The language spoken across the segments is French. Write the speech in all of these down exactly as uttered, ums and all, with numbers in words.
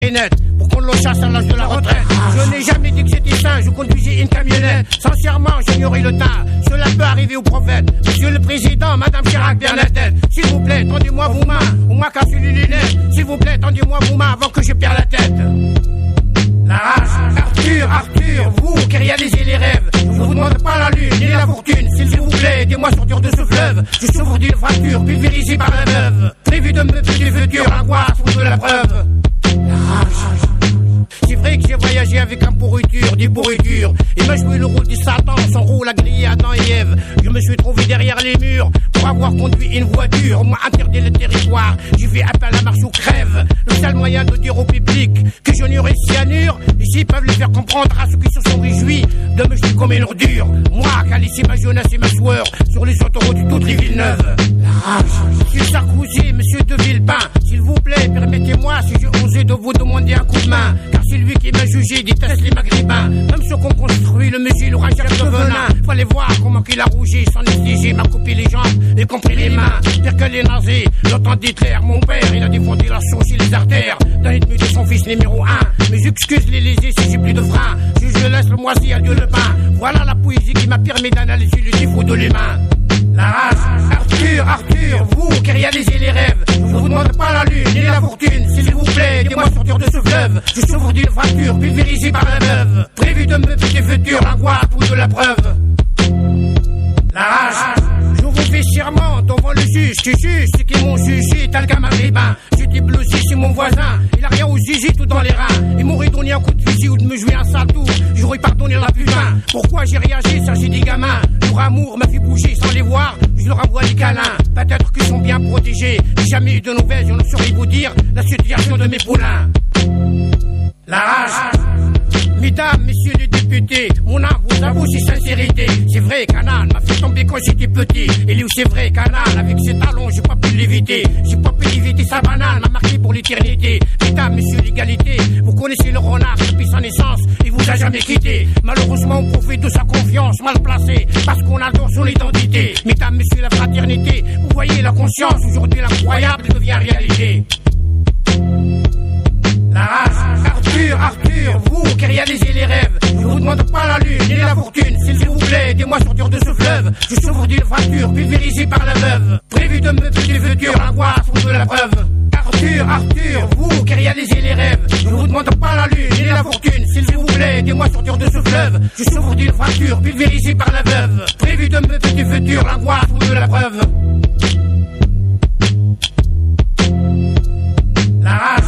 et net pour qu'on le chasse à l'âge de la retraite. Je n'ai jamais dit que j'étais sain, je conduisais une camionnette. Sincèrement, j'ignorais le teint, cela peut arriver au prophète. Monsieur le Président, Madame Chirac, Bernadette, s'il vous plaît, tendez-moi vos mains, on m'a cassé les lunettes. S'il vous plaît, tendez-moi vos mains avant que je perde la tête. La rage, Arthur, Arthur, vous qui réalisez les rêves, je vous demande pas la lune ni la fortune, s'il vous plaît, aidez-moi sortir de ce fleuve. Je souffre d'une fracture pulvérisée par la veuve, prévu de me tuer du futur, l'angoisse ou de la preuve. La rage. C'est vrai que j'ai voyagé avec un pourriture, des pourritures. Il m'a joué le rôle du Satan, son rôle a grillé Adam et Ève. Je me suis trouvé derrière les murs pour avoir conduit une voiture. On m'a interdit le territoire, j'ai fait appel à marche ou crève. Le seul moyen de dire au public que je n'aurai cyanure, ici peuvent le faire comprendre à ceux qui se sont réjouis de me jeter comme une ordure. Moi qui a laissé ma jeunesse et ma sueur sur les autoroutes de toutes les villes neuves. La rage. Monsieur Sarkozy, monsieur de Villepin, s'il vous plaît, permettez-moi si j'ai osé de vous demander un coup de main. Car c'est lui qui m'a jugé, déteste les maghrébins. Même ceux qu'on construit, le monsieur, le rangeur de venin. Fallait voir comment qu'il a rougi, sans négliger, m'a coupé les jambes et compris les mains. Pire que les nazis, l'autant détraire. Mon père, il a défendu la sauce et les artères dans l'ennemi de son fils numéro un. Mais j'excuse les lésés si j'ai plus de frein. Si je laisse le moisi à Dieu le pain. Voilà la poésie qui m'a permis d'analyser le défaut de l'humain. La race, Arthur, Arthur, vous qui réalisez les rêves, je vous demande pas la lune ni la fortune, s'il vous plaît, aidez-moi à sortir de ce fleuve. Je souffre d'une fracture pulvérisée par la veuve, prévu de me piquer futur, l'angoisse ou de la preuve. La rage, je vous fais serment devant le juge qui juge ceux qui m'ont jugé tel qu'un maghrébin. J'étais blousé chez mon voisin, il a rien au zizi tout dans les reins. Il m'aurait donné un coup de fusil ou de me jouer un sale tour, j'aurais pardonné la putain. Pourquoi j'ai réagi, ça j'ai des gamins. Leur amour m'a fait bouger sans les voir, je leur envoie des câlins. Peut-être qu'ils sont bien protégés, j'ai jamais eu de nouvelles, je ne saurais vous dire la situation de mes poulains. La rage. Mesdames, messieurs les députés, mon âme vous avoue ses sincérités. C'est vrai, Canal m'a fait tomber quand j'étais petit. Et lui, c'est vrai, Canal, avec ses talons, j'ai pas pu l'éviter. J'ai pas pu éviter sa banane, m'a marqué pour l'éternité. Mesdames, messieurs l'égalité, vous connaissez le renard depuis sa naissance, il vous a jamais quitté. Malheureusement, on profite de sa confiance mal placée, parce qu'on adore son identité. Mesdames, messieurs la fraternité, vous voyez la conscience, aujourd'hui l'incroyable devient réalité. La rage, Arthur, Arthur, vous qui réalisez les rêves, je vous demande pas la lune ni la fortune, s'il vous plaît, aidez-moi à sortir de ce fleuve. Je souffre d'une fracture pulvérisée par la veuve, prévu de me piquer futur, l'angoisse ou de la preuve. Arthur, Arthur, vous qui réalisez les rêves, je vous demande pas la lune ni la fortune, s'il vous plaît, aidez-moi à sortir de ce fleuve. Je souffre d'une fracture pulvérisée par la veuve, prévu de me piquer futur, l'angoisse ou de la preuve. La rage.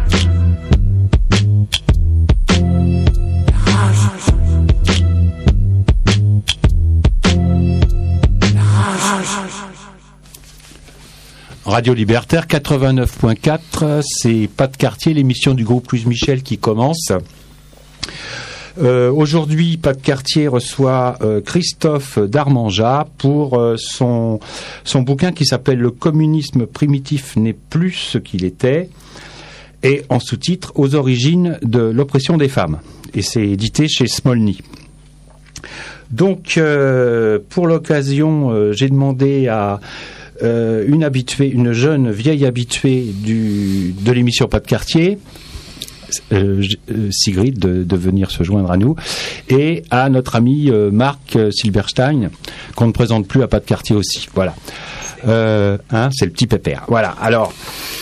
Radio Libertaire quatre-vingt-neuf point quatre, c'est Pas de quartier, l'émission du groupe Louise Michel qui commence. Euh, aujourd'hui, Pas de quartier reçoit euh, Christophe Darmanjat pour euh, son, son bouquin qui s'appelle « Le communisme primitif n'est plus ce qu'il était » et en sous-titre « Aux origines de l'oppression des femmes ». Et c'est édité chez Smolny. Donc, euh, pour l'occasion, euh, j'ai demandé à euh, une habituée, une jeune vieille habituée du, de l'émission Pas de quartier, euh, Sigrid, de, de venir se joindre à nous, et à notre ami euh, Marc Silberstein, qu'on ne présente plus à Pas de quartier aussi. Voilà. Euh, hein, c'est le petit pépère. Voilà. Alors,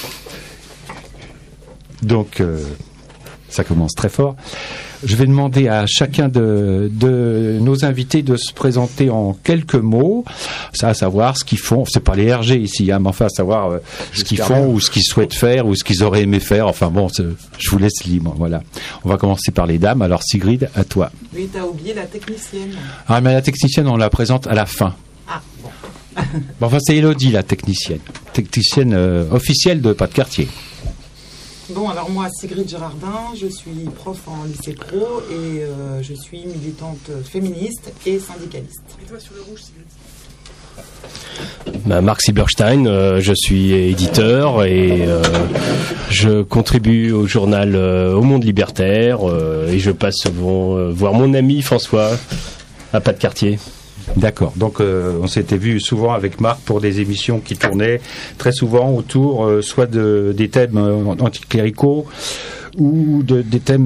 donc, euh, ça commence très fort. Je vais demander à chacun de, de nos invités de se présenter en quelques mots, ça à savoir ce qu'ils font, c'est pas les R G ici, hein, mais enfin à savoir euh, ce qu'ils font bien, ou ce qu'ils souhaitent faire ou ce qu'ils auraient aimé faire, enfin bon, je vous laisse libre, voilà. On va commencer par les dames, alors Sigrid, à toi. Oui, t'as oublié la technicienne. Ah mais la technicienne, on la présente à la fin. Ah, bon. Bon enfin c'est Élodie la technicienne, technicienne euh, officielle de Pas de quartier. Bon, alors moi, Sigrid Girardin, je suis prof en lycée pro et euh, je suis militante féministe et syndicaliste. Et toi sur le rouge, Sigrid ? Bah, Marc Silberstein, euh, je suis éditeur et euh, je contribue au journal euh, Au Monde Libertaire euh, et je passe souvent euh, voir mon ami François à Pas de quartier. D'accord. Donc, euh, on s'était vu souvent avec Marc pour des émissions qui tournaient très souvent autour, euh, soit de, des thèmes euh, anticléricaux ou de, des thèmes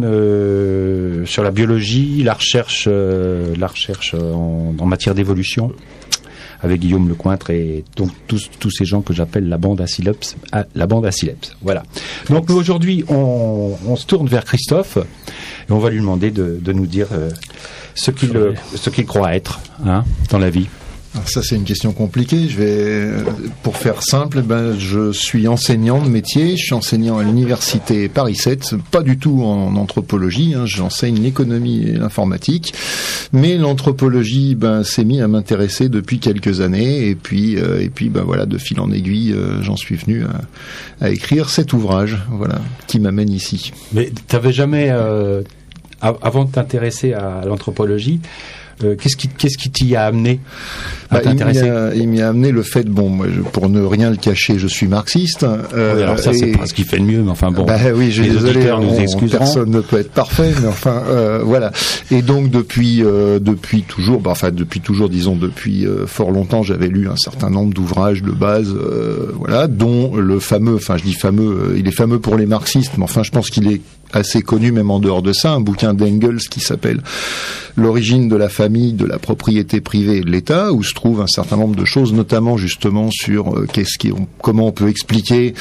euh, sur la biologie, la recherche, euh, la recherche en, en matière d'évolution, avec Guillaume Lecointre et donc tous tous ces gens que j'appelle la bande Acileps, la bande Acileps. Voilà. Donc nous aujourd'hui on, on se tourne vers Christophe et on va lui demander de, de nous dire euh, ce qu'il euh, ce qu'il croit être, hein, dans la vie. Alors ça c'est une question compliquée. Je vais, pour faire simple, ben je suis enseignant de métier. Je suis enseignant à l'université Paris sept, pas du tout en anthropologie. Hein, j'enseigne l'économie et l'informatique, mais l'anthropologie, ben s'est mis à m'intéresser depuis quelques années. Et puis, euh, et puis, ben voilà, de fil en aiguille, euh, j'en suis venu à, à écrire cet ouvrage, voilà, qui m'amène ici. Mais t'avais jamais, euh, avant de t'intéresser à l'anthropologie, Euh, qu'est-ce qui, qu'est-ce qui t'y a amené à bah, t'intéresser ? Il m'y a, il m'y a amené le fait, bon, moi, je, pour ne rien le cacher, je suis marxiste. Euh, oui, alors ça, et... c'est pas ce qui fait le mieux, mais enfin bon. Bah oui, j'ai les désolé, auditeurs nous on, excuseront. Personne ne peut être parfait, mais enfin, euh, voilà. Et donc depuis, euh, depuis toujours, bah, enfin depuis toujours, disons depuis euh, fort longtemps, j'avais lu un certain nombre d'ouvrages de base, euh, voilà, dont le fameux, enfin je dis fameux, euh, il est fameux pour les marxistes, mais enfin je pense qu'il est assez connu même en dehors de ça, un bouquin d'Engels qui s'appelle L'origine de la famille, de la propriété privée et de l'État, où se trouve un certain nombre de choses, notamment justement sur euh, qu'est-ce qui, on, comment on peut expliquer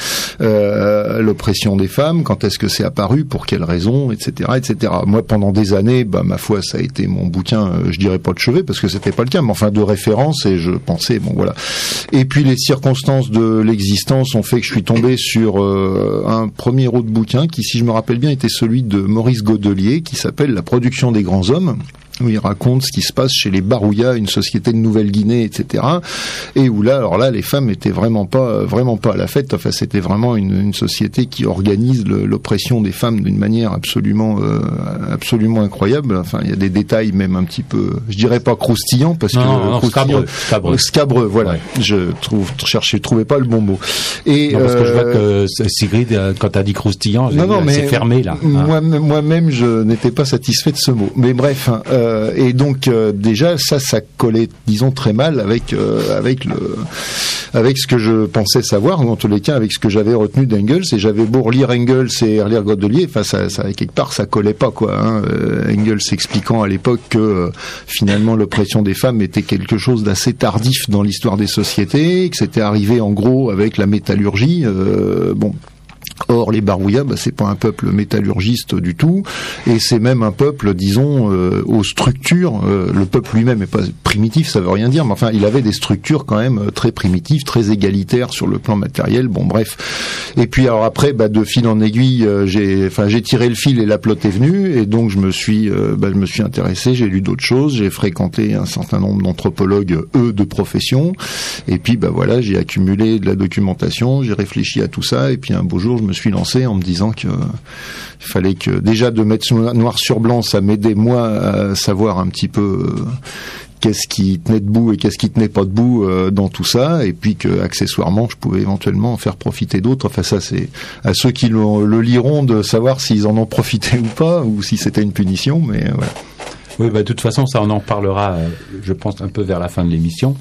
euh, l'oppression des femmes, quand est-ce que c'est apparu, pour quelles raisons, et cetera, et cetera. Moi, pendant des années, bah ma foi, ça a été mon bouquin, euh, je dirais pas de chevet parce que c'était pas le cas, mais enfin de référence, et je pensais, bon voilà. Et puis les circonstances de l'existence ont fait que je suis tombé sur euh, un premier autre bouquin qui, si je me rappelle bien, était celui de Maurice Godelier, qui s'appelle La production des grands hommes, où il raconte ce qui se passe chez les Barouya, une société de Nouvelle-Guinée, et cetera. Et où là, alors là, les femmes étaient vraiment pas, vraiment pas à la fête. Enfin, c'était vraiment une, une société qui organise le, l'oppression des femmes d'une manière absolument, euh, absolument incroyable. Enfin, il y a des détails même un petit peu, je dirais pas croustillants, parce non, que non, non, scabreux, scabreux, scabreux, voilà. Ouais. Je trouve, cherchais, trouvais pas le bon mot. Et non, parce euh, que je vois que Sigrid, quand t'as dit croustillant, non, non, mais c'est fermé là. Moi, hein. Moi-même, je n'étais pas satisfait de ce mot. Mais bref. Hein, euh, et donc euh, déjà ça ça collait disons très mal avec euh, avec le avec ce que je pensais savoir, ou en tous les cas avec ce que j'avais retenu d'Engels. Et j'avais beau relire Engels et relire Godelier, enfin ça, ça quelque part ça collait pas quoi, hein. euh, Engels expliquant à l'époque que euh, finalement l'oppression des femmes était quelque chose d'assez tardif dans l'histoire des sociétés, que c'était arrivé en gros avec la métallurgie. euh, bon Or, les Barouya, bah, c'est pas un peuple métallurgiste du tout, et c'est même un peuple, disons, euh, aux structures. Euh, le peuple lui-même est pas primitif, ça veut rien dire, mais enfin, il avait des structures quand même très primitives, très égalitaires sur le plan matériel. Bon, bref. Et puis, alors après, bah, de fil en aiguille, euh, j'ai, enfin, j'ai tiré le fil et la plotte est venue, et donc je me suis, euh, bah, je me suis intéressé, j'ai lu d'autres choses, j'ai fréquenté un certain nombre d'anthropologues, eux, de profession, et puis, bah voilà, j'ai accumulé de la documentation, j'ai réfléchi à tout ça, et puis un beau jour, je me suis lancé en me disant que euh, il fallait que déjà de mettre noir sur blanc, ça m'aidait moi à savoir un petit peu euh, qu'est-ce qui tenait debout et qu'est-ce qui tenait pas debout euh, dans tout ça, et puis que accessoirement je pouvais éventuellement en faire profiter d'autres. Enfin ça c'est à ceux qui le, le liront de savoir s'ils en ont profité ou pas, ou si c'était une punition, mais euh, voilà. Oui, bah, de toute façon ça on en parlera, euh, je pense un peu vers la fin de l'émission.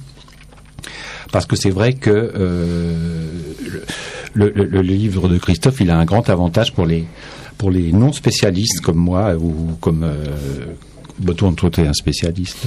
Parce que c'est vrai que euh, le, le, le livre de Christophe, il a un grand avantage pour les pour les non spécialistes comme moi ou comme euh, bah, toi, toi, t'es un spécialiste.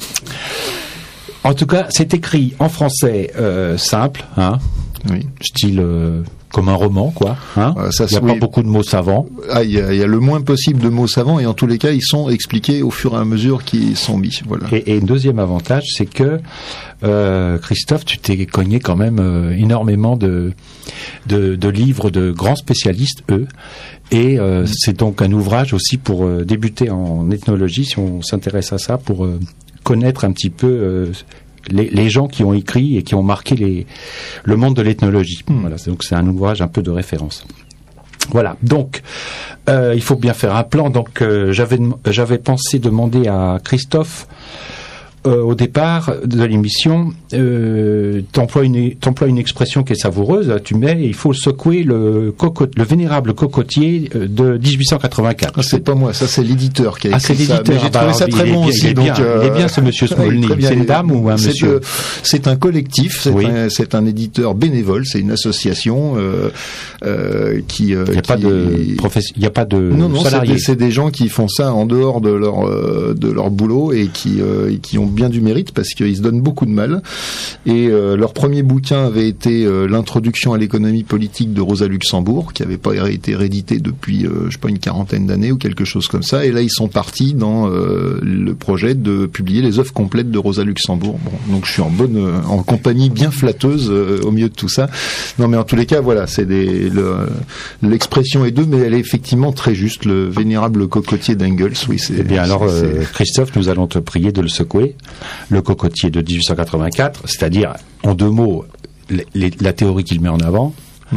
En tout cas, c'est écrit en français euh, simple, hein, oui. Style euh, comme un roman, quoi. Hein. Euh, ça, il n'y a oui. pas beaucoup de mots savants. Ah, il y, y a le moins possible de mots savants, et en tous les cas, ils sont expliqués au fur et à mesure qu'ils sont mis. Voilà. Et, et un deuxième avantage, c'est que euh, Christophe, tu t'es cogné quand même euh, énormément de, de de livres de grands spécialistes, eux. Et euh, c'est donc un ouvrage aussi pour euh, débuter en ethnologie, si on s'intéresse à ça, pour euh, connaître un petit peu euh, les, les gens qui ont écrit et qui ont marqué les, le monde de l'ethnologie. Mmh. Voilà, donc c'est un ouvrage un peu de référence. Voilà, donc euh, il faut bien faire un plan. Donc euh, j'avais j'avais pensé demander à Christophe euh, au départ de l'émission, euh, t'emploies une, t'emploies une expression qui est savoureuse. Tu mets, il faut secouer le, coco, le vénérable cocotier de dix-huit cent quatre-vingt-quatre. Ah, c'est pas moi, ça c'est l'éditeur qui a écrit ah, c'est ça. l'éditeur. Mais j'ai ah, trouvé bah, ça très bon bien, aussi. Il est, donc, bien, euh, il est bien ce monsieur Smolny. C'est une dame ou un c'est monsieur de, C'est un collectif, c'est, oui. un, c'est un éditeur bénévole, c'est une association euh, euh, qui. Euh, il n'y a, qui... pas de professe... il y a pas de non, non, salariés. C'est, c'est des gens qui font ça en dehors de leur euh, de leur boulot et qui euh, et qui ont bien du mérite parce qu'ils se donnent beaucoup de mal. Et euh, leur premier bouquin avait été euh, l'introduction à l'économie politique de Rosa Luxembourg, qui n'avait pas été réédité depuis euh, je sais pas une quarantaine d'années ou quelque chose comme ça. Et là, ils sont partis dans euh, le projet de publier les œuvres complètes de Rosa Luxembourg. Bon, donc je suis en bonne euh, en compagnie bien flatteuse euh, au milieu de tout ça. Non, mais en tous les cas, voilà, c'est des le, l'expression est deux, mais elle est effectivement très juste. Le vénérable cocotier d'Engels, oui, c'est. Eh bien, c'est, alors, c'est... Euh, Christophe, nous allons te prier de le secouer. Le cocotier de dix-huit cent quatre-vingt-quatre, c'est-à-dire, en deux mots, les, les, la théorie qu'il met en avant. Hum.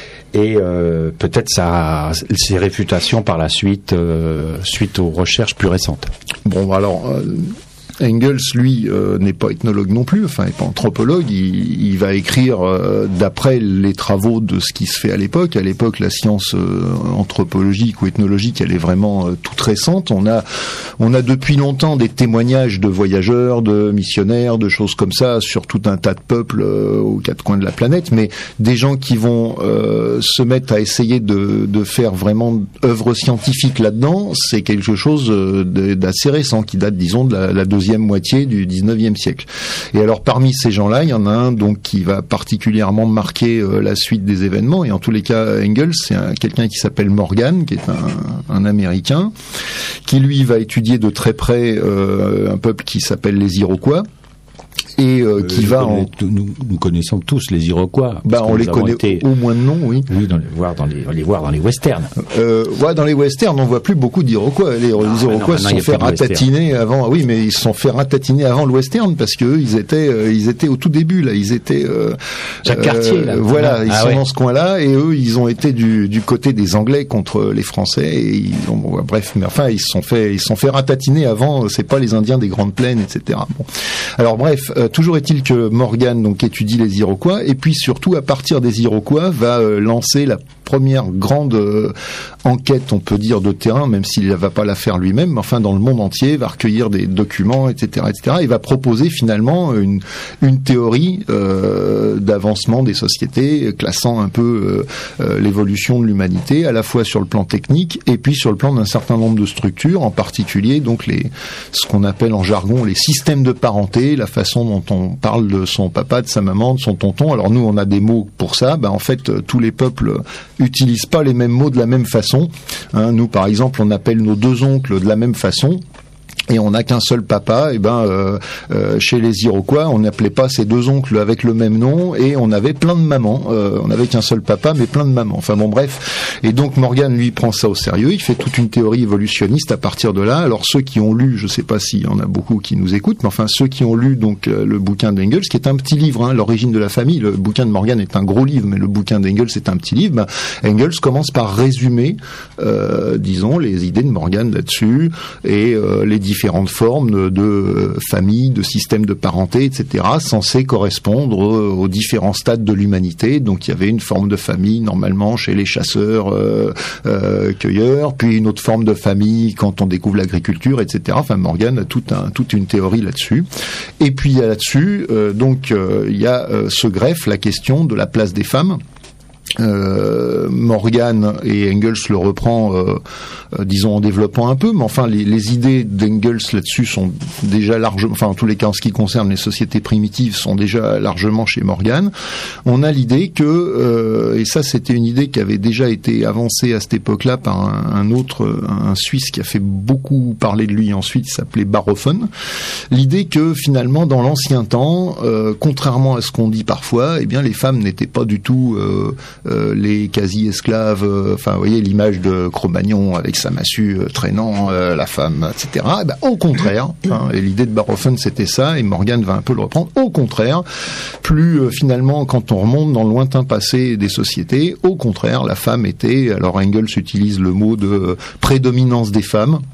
Et euh, peut-être sa, ses réfutations par la suite, euh, suite aux recherches plus récentes. Bon, alors, euh, Engels, lui, euh, n'est pas ethnologue non plus, enfin, n'est pas anthropologue. Il, il va écrire euh, d'après les travaux de ce qui se fait à l'époque. À l'époque, la science euh, anthropologique ou ethnologique, elle est vraiment euh, toute récente. On a, on a depuis longtemps des témoignages de voyageurs, de missionnaires, de choses comme ça sur tout un tas de peuples euh, aux quatre coins de la planète. Mais des gens qui vont euh, se mettre à essayer de, de faire vraiment œuvre scientifique là-dedans, c'est quelque chose de, d'assez récent qui date, disons, de la, la deuxième moitié du dix-neuvième siècle. Et alors parmi ces gens-là, il y en a un donc qui va particulièrement marquer euh, la suite des événements. Et en tous les cas, Engels, c'est un, quelqu'un qui s'appelle Morgan, qui est un, un Américain, qui lui va étudier de très près euh, un peuple qui s'appelle les Iroquois. Et euh, qui euh, va en... nous, nous connaissons tous les Iroquois. Bah, on les connaît été... au moins de nom, oui. Oui, dans les, voir dans les, les voir dans les westerns. Euh, ouais, dans les westerns, on voit plus beaucoup d'Iroquois. Les, non, les Iroquois se sont fait ratatiner avant. Oui, mais ils se sont fait ratatiner avant le western parce que eux, ils étaient, euh, ils étaient au tout début là. Ils étaient. Euh, Jacques Cartier, là. Voilà, ah, ils sont ouais. dans ce coin-là et eux, ils ont été du, du côté des Anglais contre les Français. Et ils ont, bon, bref, mais enfin, ils se sont fait, ils se sont fait ratatiner avant. C'est pas les Indiens des Grandes Plaines, et cetera. Bon. Alors bref, euh, toujours est-il que Morgan donc étudie les Iroquois et puis surtout à partir des Iroquois va euh, lancer la première grande euh, enquête, on peut dire, de terrain, même s'il ne va pas la faire lui-même, mais enfin dans le monde entier, va recueillir des documents, et cetera, et cetera. Il va proposer finalement une, une théorie euh, d'avancement des sociétés, classant un peu euh, euh, l'évolution de l'humanité, à la fois sur le plan technique et puis sur le plan d'un certain nombre de structures, en particulier donc les ce qu'on appelle en jargon les systèmes de parenté, la façon dont on parle de son papa, de sa maman, de son tonton. Alors nous, on a des mots pour ça. Ben, en fait, euh, tous les peuples utilisent pas les mêmes mots de la même façon. Hein, nous, par exemple, on appelle nos deux oncles de la même façon. Et on n'a qu'un seul papa. Et ben euh, euh, chez les Iroquois, on n'appelait pas ses deux oncles avec le même nom, et on avait plein de mamans. Euh, on n'avait qu'un seul papa, mais plein de mamans. Enfin bon, bref. Et donc Morgan lui prend ça au sérieux. Il fait toute une théorie évolutionniste à partir de là. Alors ceux qui ont lu, je sais pas s'il y en a beaucoup qui nous écoutent, mais enfin ceux qui ont lu donc euh, le bouquin d'Engels, qui est un petit livre, hein, l'origine de la famille. Le bouquin de Morgan est un gros livre, mais le bouquin d'Engels est un petit livre. Ben, Engels commence par résumer, euh, disons, les idées de Morgan là-dessus et euh, les différentes formes de, de famille, de systèmes de parenté, et cetera, censées correspondre aux différents stades de l'humanité. Donc il y avait une forme de famille normalement chez les chasseurs, euh, euh, cueilleurs, puis une autre forme de famille quand on découvre l'agriculture, et cetera. Enfin, Morgan a tout un, toute une théorie là-dessus. Et puis il y a là-dessus, euh, donc euh, il y a euh, ce greffe, la question de la place des femmes. Euh, Morgan et Engels le reprend, euh, euh, disons en développant un peu, mais enfin les, les idées d'Engels là-dessus sont déjà largement, enfin en tous les cas en ce qui concerne les sociétés primitives, sont déjà largement chez Morgan. On a l'idée que, euh, et ça c'était une idée qui avait déjà été avancée à cette époque-là par un, un autre, un Suisse qui a fait beaucoup parler de lui ensuite, il s'appelait Barofen, l'idée que finalement dans l'ancien temps, euh, contrairement à ce qu'on dit parfois, eh bien les femmes n'étaient pas du tout euh, Euh, les quasi-esclaves, euh, enfin, vous voyez l'image de Cro-Magnon avec sa massue euh, traînant euh, la femme, et cetera. Et ben, au contraire, hein, et l'idée de Barofen c'était ça, et Morgan va un peu le reprendre. Au contraire, plus euh, finalement, quand on remonte dans le lointain passé des sociétés, au contraire, la femme était, alors Engels utilise le mot de euh, prédominance des femmes.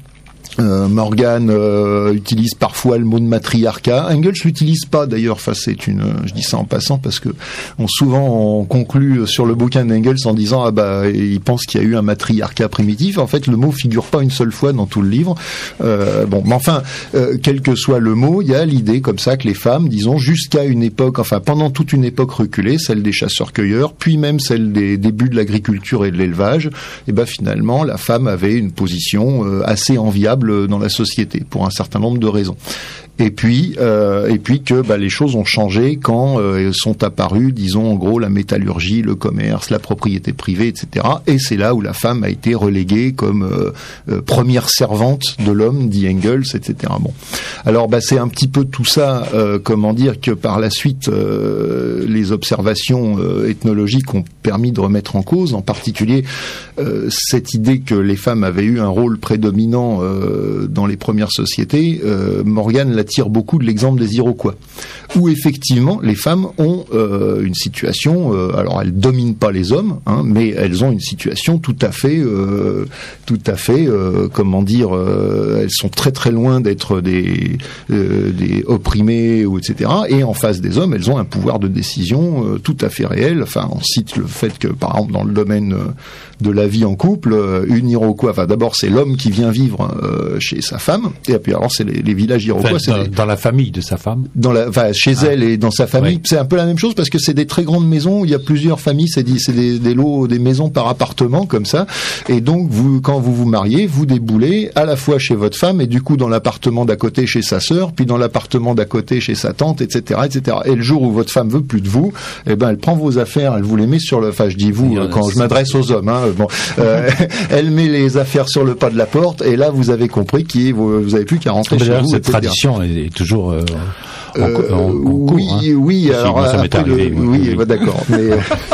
Euh, Morgan euh, utilise parfois le mot de matriarcat. Engels l'utilise pas d'ailleurs. Enfin, c'est une. Je dis ça en passant parce que on souvent on conclut sur le bouquin d'Engels en disant ah bah il pense qu'il y a eu un matriarcat primitif. En fait, le mot figure pas une seule fois dans tout le livre. Euh, bon, mais enfin, euh, quel que soit le mot, il y a l'idée comme ça que les femmes, disons, jusqu'à une époque, enfin pendant toute une époque reculée, celle des chasseurs-cueilleurs, puis même celle des débuts de l'agriculture et de l'élevage, et ben finalement la femme avait une position euh, assez enviable dans la société pour un certain nombre de raisons. Et puis, euh, et puis que bah, les choses ont changé quand euh, sont apparus, disons en gros, la métallurgie, le commerce, la propriété privée, et cetera. Et c'est là où la femme a été reléguée comme euh, euh, première servante de l'homme, dit Engels, et cetera. Bon, alors bah, c'est un petit peu tout ça, euh, comment dire, que par la suite euh, les observations euh, ethnologiques ont permis de remettre en cause, en particulier euh, cette idée que les femmes avaient eu un rôle prédominant euh, dans les premières sociétés. Euh, Morgan l'a tire beaucoup de l'exemple des Iroquois, où effectivement les femmes ont euh, une situation, euh, alors elles dominent pas les hommes, hein, mais elles ont une situation tout à fait, euh, tout à fait, euh, comment dire, euh, elles sont très très loin d'être des, euh, des opprimées ou et cetera. Et en face des hommes, elles ont un pouvoir de décision euh, tout à fait réel. Enfin, on cite le fait que par exemple dans le domaine euh, de la vie en couple, euh, une Iroquois, enfin d'abord c'est l'homme qui vient vivre euh, chez sa femme, et puis alors c'est les, les villages Iroquois. Enfin, dans, dans la famille de sa femme. Dans la, enfin, chez ah. elle et dans sa famille, oui. C'est un peu la même chose parce que c'est des très grandes maisons où il y a plusieurs familles, c'est des, c'est des, des lots, des maisons par appartement comme ça. Et donc vous, quand vous vous mariez, vous déboulez à la fois chez votre femme et du coup dans l'appartement d'à côté chez sa sœur, puis dans l'appartement d'à côté chez sa tante, et cetera, et cetera. Et le jour où votre femme veut plus de vous, eh ben elle prend vos affaires, elle vous les met sur le, enfin je dis vous euh, quand je m'adresse aux hommes, hein, bon, euh, elle met les affaires sur le pas de la porte et là vous avez compris qu'il vous, vous avez plus qu'à rentrer chez vous. Cette tradition est toujours euh, en, euh, en, en cours. Oui, hein. oui. Alors, moi, ça m'est arrivé. Le, oui, oui. Bah, d'accord. Mais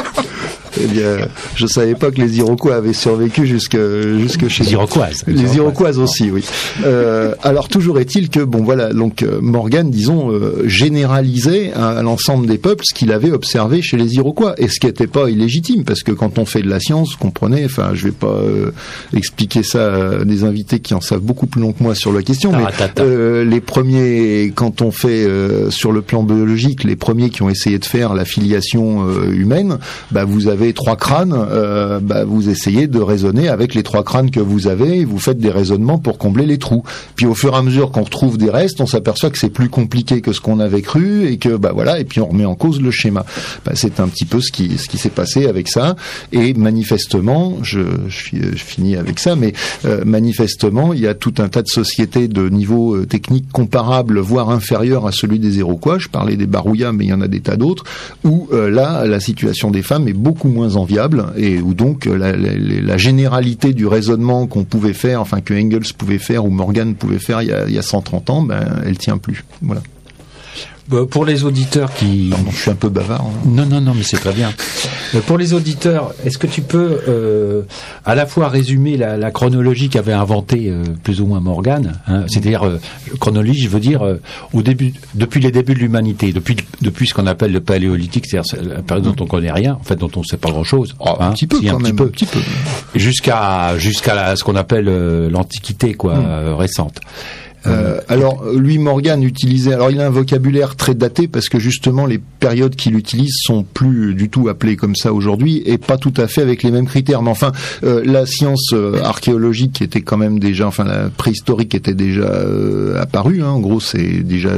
eh bien, je savais pas que les Iroquois avaient survécu jusque jusque chez les Iroquoises. Les, les Iroquoises aussi, oui. Euh, alors toujours est-il que bon voilà, donc Morgan, disons, euh, généralisait à, à l'ensemble des peuples ce qu'il avait observé chez les Iroquois, et ce qui n'était pas illégitime, parce que quand on fait de la science, vous comprenez, enfin, je vais pas euh, expliquer ça à des invités qui en savent beaucoup plus long que moi sur la question, mais euh, les premiers, quand on fait euh, sur le plan biologique, les premiers qui ont essayé de faire la filiation euh, humaine, bah vous avez trois crânes, euh, bah, vous essayez de raisonner avec les trois crânes que vous avez, et vous faites des raisonnements pour combler les trous. Puis au fur et à mesure qu'on retrouve des restes, on s'aperçoit que c'est plus compliqué que ce qu'on avait cru, et que bah voilà, et puis on remet en cause le schéma. Bah, c'est un petit peu ce qui ce qui s'est passé avec ça, et manifestement, je, je, je finis avec ça, mais euh, manifestement, il y a tout un tas de sociétés de niveau euh, technique comparable, voire inférieur à celui des Iroquois. Je parlais des Barouillas, mais il y en a des tas d'autres, où euh, là, la situation des femmes est beaucoup moins enviable, et où donc la, la, la généralité du raisonnement qu'on pouvait faire, enfin que Engels pouvait faire ou Morgan pouvait faire il y a, il y a cent trente ans, ben elle tient plus. Voilà. Pour les auditeurs qui... Pardon, je suis un peu bavard. Hein. Non, non, non, mais c'est très bien. Pour les auditeurs, est-ce que tu peux euh, à la fois résumer la, la chronologie qu'avait inventée euh, plus ou moins Morgan, hein, c'est-à-dire euh, chronologie, je veux dire euh, au début, depuis les débuts de l'humanité, depuis depuis ce qu'on appelle le paléolithique, c'est-à-dire la période dont on connaît rien, en fait, dont on ne sait pas grand-chose. Oh, hein, un petit peu, si, quand un même, petit peu, un petit peu. Jusqu'à jusqu'à la, ce qu'on appelle euh, l'Antiquité, quoi, mmh. euh, récente. Euh, alors lui Morgan utilisait, alors il a un vocabulaire très daté parce que justement les périodes qu'il utilise sont plus du tout appelées comme ça aujourd'hui et pas tout à fait avec les mêmes critères. Mais enfin, euh, la science euh, archéologique était quand même déjà, enfin la préhistorique était déjà euh, apparue. Hein. En gros, c'est déjà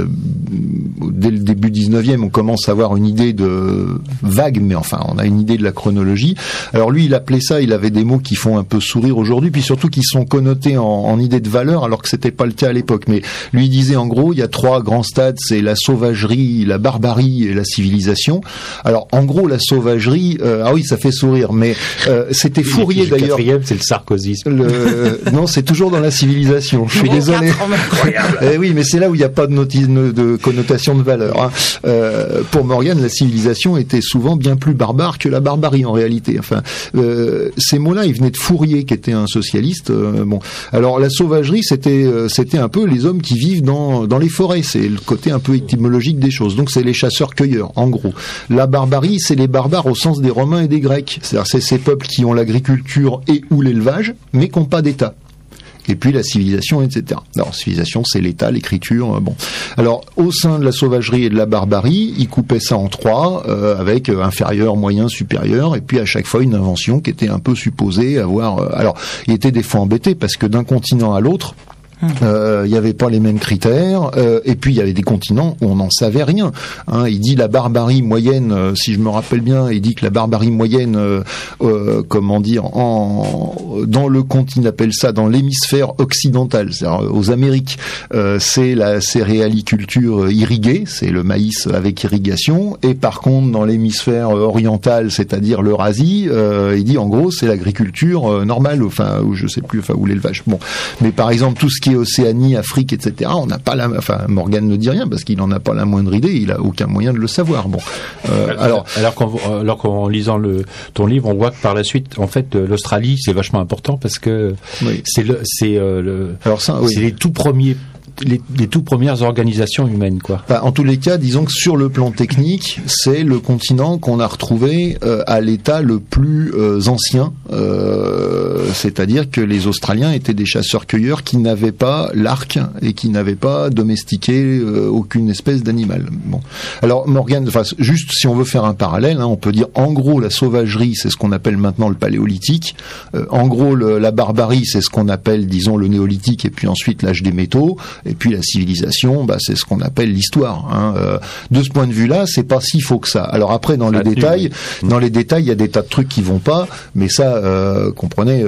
dès le début dix-neuvième, on commence à avoir une idée de vague, mais enfin on a une idée de la chronologie. Alors lui, il appelait ça, il avait des mots qui font un peu sourire aujourd'hui, puis surtout qui sont connotés en, en idée de valeur, alors que c'était pas le cas à l'époque. Mais lui il disait en gros, il y a trois grands stades, c'est la sauvagerie, la barbarie et la civilisation. Alors en gros, la sauvagerie, euh, ah oui, ça fait sourire, mais euh, c'était Fourier d'ailleurs. Le quatrième, c'est le sarkozysme. Le, non, c'est toujours dans la civilisation. Je suis désolé. Eh oui, mais c'est là où il n'y a pas de, notice, de connotation de valeur. Hein. Euh, pour Morgan, la civilisation était souvent bien plus barbare que la barbarie en réalité. Enfin, euh, ces mots-là, ils venaient de Fourier, qui était un socialiste. Euh, bon, alors la sauvagerie, c'était, euh, c'était un peu les hommes qui vivent dans dans les forêts, c'est le côté un peu étymologique des choses. Donc c'est les chasseurs-cueilleurs, en gros. La barbarie, c'est les barbares au sens des Romains et des Grecs. C'est-à-dire c'est ces peuples qui ont l'agriculture et ou l'élevage, mais qui n'ont pas d'État. et puis la civilisation, et cetera. Alors, civilisation, c'est l'état, l'écriture, euh, bon. Alors, au sein de la sauvagerie et de la barbarie, il coupait ça en trois, euh, avec euh, inférieur, moyen, supérieur, et puis à chaque fois une invention qui était un peu supposée avoir... Euh, alors, il était des fois embêté, parce que d'un continent à l'autre, il euh, n'y avait pas les mêmes critères, euh, et puis il y avait des continents où on n'en savait rien. Hein, il dit la barbarie moyenne, euh, si je me rappelle bien, il dit que la barbarie moyenne, euh, euh, comment dire, en dans le continent, il appelle ça dans l'hémisphère occidental, c'est-à-dire aux Amériques, euh, c'est la céréaliculture irriguée, c'est le maïs avec irrigation, et par contre dans l'hémisphère oriental, c'est-à-dire l'Eurasie, euh, il dit en gros c'est l'agriculture euh, normale, enfin ou je sais plus, enfin ou l'élevage. Bon, mais par exemple tout ce qui Océanie, Afrique, et cetera. On n'a pas la, enfin Morgan ne dit rien parce qu'il n'en a pas la moindre idée, il a aucun moyen de le savoir. Bon, euh, alors, alors qu'en, alors qu'en lisant le ton livre, on voit que par la suite, en fait, l'Australie c'est vachement important parce que oui. c'est le, c'est euh, le, alors ça, oui. c'est les tout premiers. Les, les tout premières organisations humaines, quoi. Enfin, en tous les cas, disons que sur le plan technique, c'est le continent qu'on a retrouvé euh, à l'état le plus euh, ancien, euh, c'est-à-dire que les Australiens étaient des chasseurs-cueilleurs qui n'avaient pas l'arc et qui n'avaient pas domestiqué euh, aucune espèce d'animal. Bon, alors Morgan, enfin, juste si on veut faire un parallèle, hein, on peut dire en gros la sauvagerie, c'est ce qu'on appelle maintenant le paléolithique. Euh, en gros, le, la barbarie, c'est ce qu'on appelle, disons, le néolithique, et puis ensuite l'âge des métaux. Et puis la civilisation, bah, c'est ce qu'on appelle l'histoire. Hein. Euh, de ce point de vue-là, c'est pas si faux que ça. Alors après, dans les détails, dans les détails, il y a des tas de trucs qui vont pas, mais ça, euh, comprenez,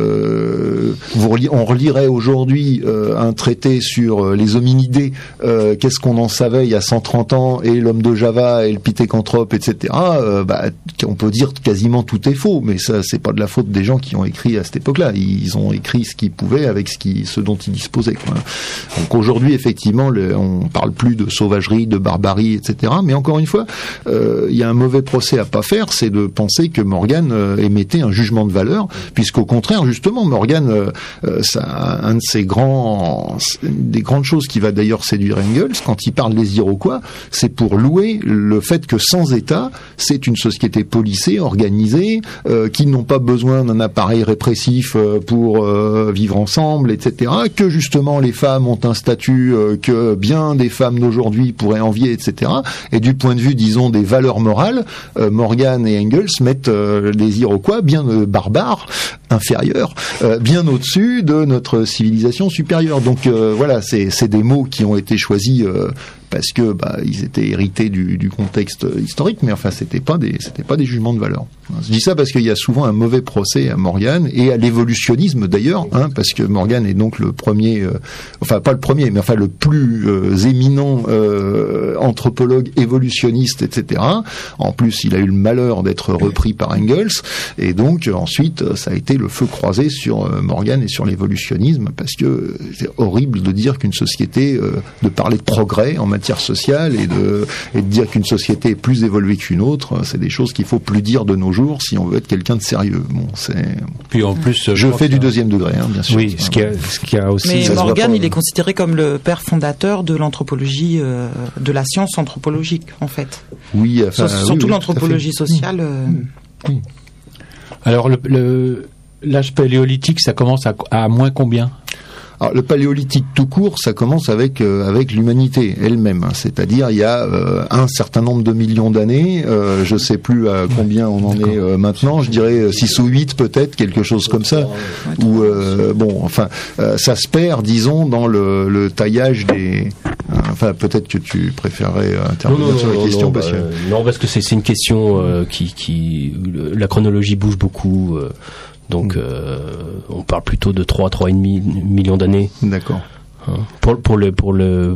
euh, vous reli- on relirait aujourd'hui euh, un traité sur euh, les hominidés. Euh, qu'est-ce qu'on en savait il y a cent trente ans, et l'homme de Java et le pithécanthrope, et cetera. Euh, bah, on peut dire que quasiment tout est faux, mais ça, c'est pas de la faute des gens qui ont écrit à cette époque-là. Ils ont écrit ce qu'ils pouvaient avec ce, qui, ce dont ils disposaient, quoi. Donc aujourd'hui, effectivement, le, on parle plus de sauvagerie, de barbarie, et cetera. Mais encore une fois, il euh, y a un mauvais procès à pas faire, c'est de penser que Morgan euh, émettait un jugement de valeur, puisqu'au contraire, justement, Morgan, euh, ça, un de ses grands, des grandes choses qui va d'ailleurs séduire Engels, quand il parle des Iroquois, c'est pour louer le fait que sans État, c'est une société policée, organisée, euh, qui n'ont pas besoin d'un appareil répressif euh, pour euh, vivre ensemble, et cetera. Que justement les femmes ont un statut euh, que bien des femmes d'aujourd'hui pourraient envier, et cetera. Et du point de vue, disons, des valeurs morales, euh, Morgan et Engels mettent euh, les Iroquois bien euh, barbares, inférieurs, euh, bien au-dessus de notre civilisation supérieure. Donc euh, voilà, c'est, c'est des mots qui ont été choisis euh, parce que bah, ils étaient hérités du, du contexte historique, mais enfin c'était pas des c'était pas des jugements de valeur. Je dis ça parce qu'il y a souvent un mauvais procès à Morgan et à l'évolutionnisme d'ailleurs, hein, parce que Morgan est donc le premier, euh, enfin pas le premier, mais enfin le plus euh, éminent euh, anthropologue évolutionniste, et cetera. En plus, il a eu le malheur d'être repris par Engels, et donc ensuite ça a été le feu croisé sur euh, Morgan et sur l'évolutionnisme, parce que c'est horrible de dire qu'une société, euh, de parler de progrès en matière sociale et de, et de dire qu'une société est plus évoluée qu'une autre, c'est des choses qu'il faut plus dire de nos jours si on veut être quelqu'un de sérieux. Bon, c'est. Puis en plus, je, je fais du deuxième degré, hein, bien sûr. Oui, ce qui a, ce qui a aussi. Mais Morgan, il est considéré comme le père fondateur de l'anthropologie, euh, de la science anthropologique, en fait. Oui, enfin, surtout oui, oui, l'anthropologie sociale. Euh... Oui. Alors le, le l'âge paléolithique, ça commence à, à moins combien? Alors, le paléolithique tout court, ça commence avec euh, avec l'humanité elle-même, hein, c'est-à-dire il y a euh, un certain nombre de millions d'années, euh, je sais plus à combien on en D'accord. est euh, maintenant, je dirais six ou huit peut-être, quelque chose comme ça, où euh, bon, enfin, euh, ça se perd, disons, dans le, le taillage des. Euh, enfin, peut-être que tu préférerais intervenir non, non, sur la non, question, non, parce que... bah, non, parce que c'est c'est une question euh, qui qui la chronologie bouge beaucoup. Euh, Donc, euh, on parle plutôt de trois, trois et demi millions d'années. D'accord. Hein, pour pour le pour le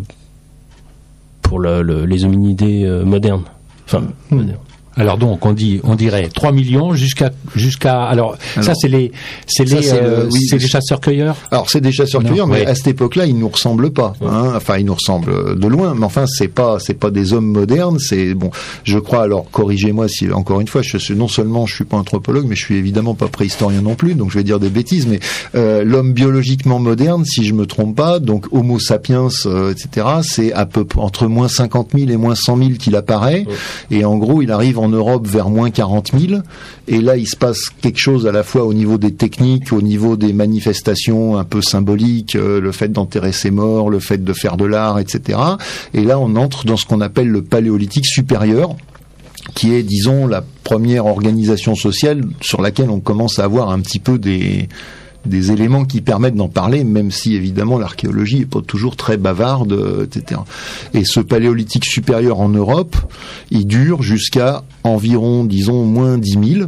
pour le, le, les hominidés euh, modernes. Enfin, mmh. modernes. Alors donc on dit on dirait trois millions jusqu'à jusqu'à alors, alors ça c'est les c'est ça, les c'est, euh, le, oui, c'est les chasseurs-cueilleurs. Alors c'est des chasseurs-cueilleurs, mais ouais. à cette époque-là ils nous ressemblent pas. Ouais. Hein. Enfin ils nous ressemblent de loin, mais enfin c'est pas c'est pas des hommes modernes. C'est bon, je crois. Alors corrigez-moi si encore une fois, je suis non seulement je suis pas anthropologue, mais je suis évidemment pas préhistorien non plus, donc je vais dire des bêtises. Mais euh, l'homme biologiquement moderne, si je me trompe pas, donc Homo sapiens, euh, et cetera. C'est à peu entre moins cinquante mille et moins cent mille qu'il apparaît, ouais. et en gros il arrive en Europe vers moins quarante mille. Et là, il se passe quelque chose à la fois au niveau des techniques, au niveau des manifestations un peu symboliques, euh, le fait d'enterrer ses morts, le fait de faire de l'art, et cetera. Et là, on entre dans ce qu'on appelle le paléolithique supérieur, qui est, disons, la première organisation sociale sur laquelle on commence à avoir un petit peu des... des éléments qui permettent d'en parler, même si évidemment l'archéologie est pas toujours très bavarde, et cetera. Et ce paléolithique supérieur en Europe, il dure jusqu'à environ, disons, moins dix mille.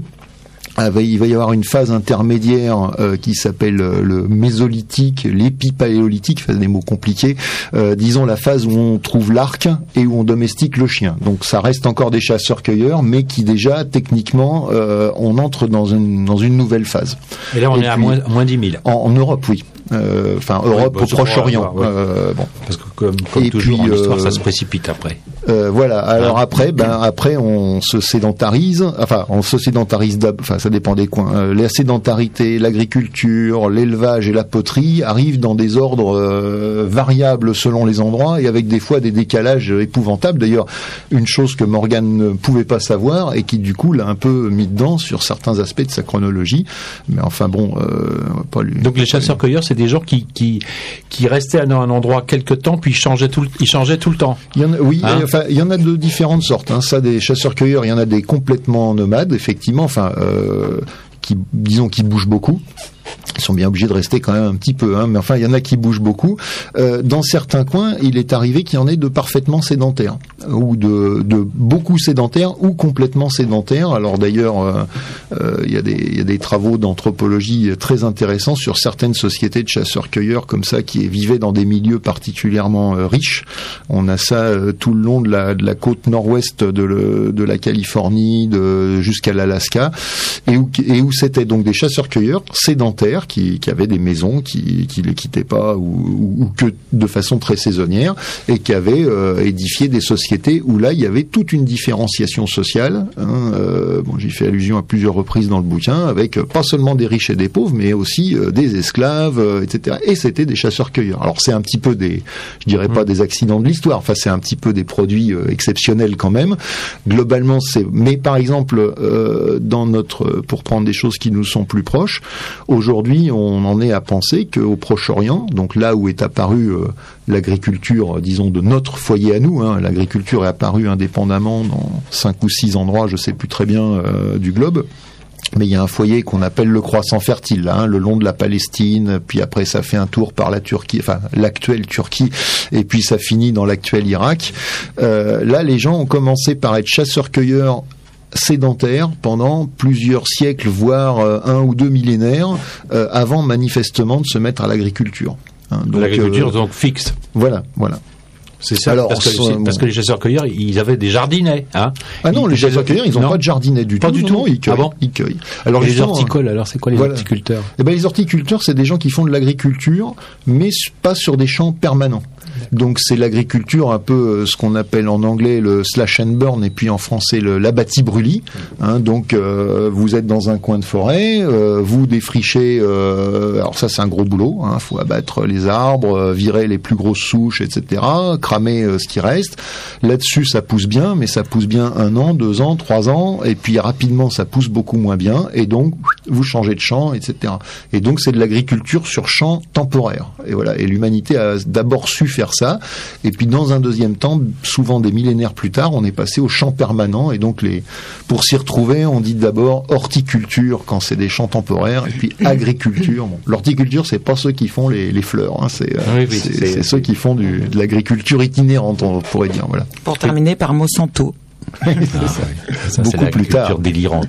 Il va y avoir une phase intermédiaire euh, qui s'appelle euh, le mésolithique, l'épipaléolithique, enfin des mots compliqués, euh, disons la phase où on trouve l'arc et où on domestique le chien. Donc ça reste encore des chasseurs-cueilleurs, mais qui déjà, techniquement, euh, on entre dans une, dans une nouvelle phase. Et là on et est puis, à moins, moins dix mille. En, en Europe, oui. Enfin, euh, Europe, oui, au Proche-Orient. Ouais. Euh, bon. Parce que comme, comme et toujours puis, en histoire, euh, ça se précipite après. Euh, voilà. Alors hein après, ben après, on se sédentarise. Enfin, on se sédentarise. Enfin, ça dépend des coins. Euh, la sédentarité, l'agriculture, l'élevage et la poterie arrivent dans des ordres euh, variables selon les endroits et avec des fois des décalages épouvantables. D'ailleurs, une chose que Morgane ne pouvait pas savoir et qui du coup l'a un peu mis dedans sur certains aspects de sa chronologie. Mais enfin bon, euh, pas lui. Donc les chasseurs-cueilleurs, c'est des gens qui qui qui restaient à un endroit quelque temps puis ils changeaient tout le, ils changeaient tout le temps. Il y en a, oui, hein enfin il y en a de différentes sortes. Hein. Ça, des chasseurs-cueilleurs, il y en a des complètement nomades, effectivement. Enfin, euh, qui disons qui bougent beaucoup. Ils sont bien obligés de rester quand même un petit peu, hein, mais enfin, il y en a qui bougent beaucoup. Euh, dans certains coins, il est arrivé qu'il y en ait de parfaitement sédentaires, ou de, de beaucoup sédentaires, ou complètement sédentaires. Alors d'ailleurs, euh, euh, il y a des, il y a des travaux d'anthropologie très intéressants sur certaines sociétés de chasseurs-cueilleurs comme ça, qui vivaient dans des milieux particulièrement euh, riches. On a ça euh, tout le long de la, de la côte nord-ouest de, le, de la Californie, de, jusqu'à l'Alaska, et où, et où c'était donc des chasseurs-cueilleurs sédentaires, Qui, qui avaient des maisons qui qui les quittaient pas ou, ou, ou que de façon très saisonnière et qui avaient euh, édifié des sociétés où là il y avait toute une différenciation sociale. Hein, euh, bon, j'y fais allusion à plusieurs reprises dans le bouquin, avec euh, pas seulement des riches et des pauvres, mais aussi euh, des esclaves, euh, et cetera. Et c'était des chasseurs-cueilleurs. Alors c'est un petit peu des, je dirais pas des accidents de l'histoire. Enfin c'est un petit peu des produits euh, exceptionnels quand même. Globalement c'est, mais par exemple euh, dans notre, pour prendre des choses qui nous sont plus proches, aujourd'hui on en est à penser qu'au Proche-Orient, donc là où est apparue euh, l'agriculture, disons, de notre foyer à nous, hein, l'agriculture est apparue indépendamment dans cinq ou six endroits, je ne sais plus très bien, euh, du globe. Mais il y a un foyer qu'on appelle le croissant fertile, là, hein, le long de la Palestine, puis après ça fait un tour par la Turquie, enfin l'actuelle Turquie, et puis ça finit dans l'actuel Irak. Euh, là, les gens ont commencé par être chasseurs-cueilleurs sédentaires pendant plusieurs siècles, voire euh, un ou deux millénaires, euh, avant manifestement de se mettre à l'agriculture. Hein, donc, l'agriculture euh, donc fixe. Voilà, voilà. C'est ça. Alors, parce, que, c'est, parce que les chasseurs-cueilleurs, ils avaient des jardinets. Hein. Ah non, ils, les chasseurs-cueilleurs, ils n'ont pas de jardinet du pas tout. Pas du non, tout. Non, ils cueillent. Ah bon ils cueillent. Alors, et les horticoles, alors c'est quoi les voilà. horticulteurs? Eh ben, les horticulteurs, c'est des gens qui font de l'agriculture, mais pas sur des champs permanents. Donc c'est l'agriculture un peu ce qu'on appelle en anglais le slash and burn et puis en français le l'abattis-brûlis. Hein, donc euh, vous êtes dans un coin de forêt, euh, vous défrichez. Euh, alors ça c'est un gros boulot. Hein, faut abattre les arbres, euh, virer les plus grosses souches, et cetera. Cramer euh, ce qui reste. Là-dessus ça pousse bien, mais ça pousse bien un an, deux ans, trois ans, et puis rapidement ça pousse beaucoup moins bien. Et donc vous changez de champ, et cetera. Et donc c'est de l'agriculture sur champ temporaire. Et voilà. Et l'humanité a d'abord su faire ça, et puis dans un deuxième temps, souvent des millénaires plus tard, on est passé au champ permanent, et donc les, pour s'y retrouver, on dit d'abord horticulture quand c'est des champs temporaires, et puis agriculture. Bon, l'horticulture, c'est pas ceux qui font les, les fleurs, hein, c'est, oui, oui, c'est, c'est, c'est ceux qui font du, de l'agriculture itinérante, on pourrait dire. Voilà. Pour terminer par Monsanto. Ah, oui. Ça, beaucoup c'est plus tard. Délirante.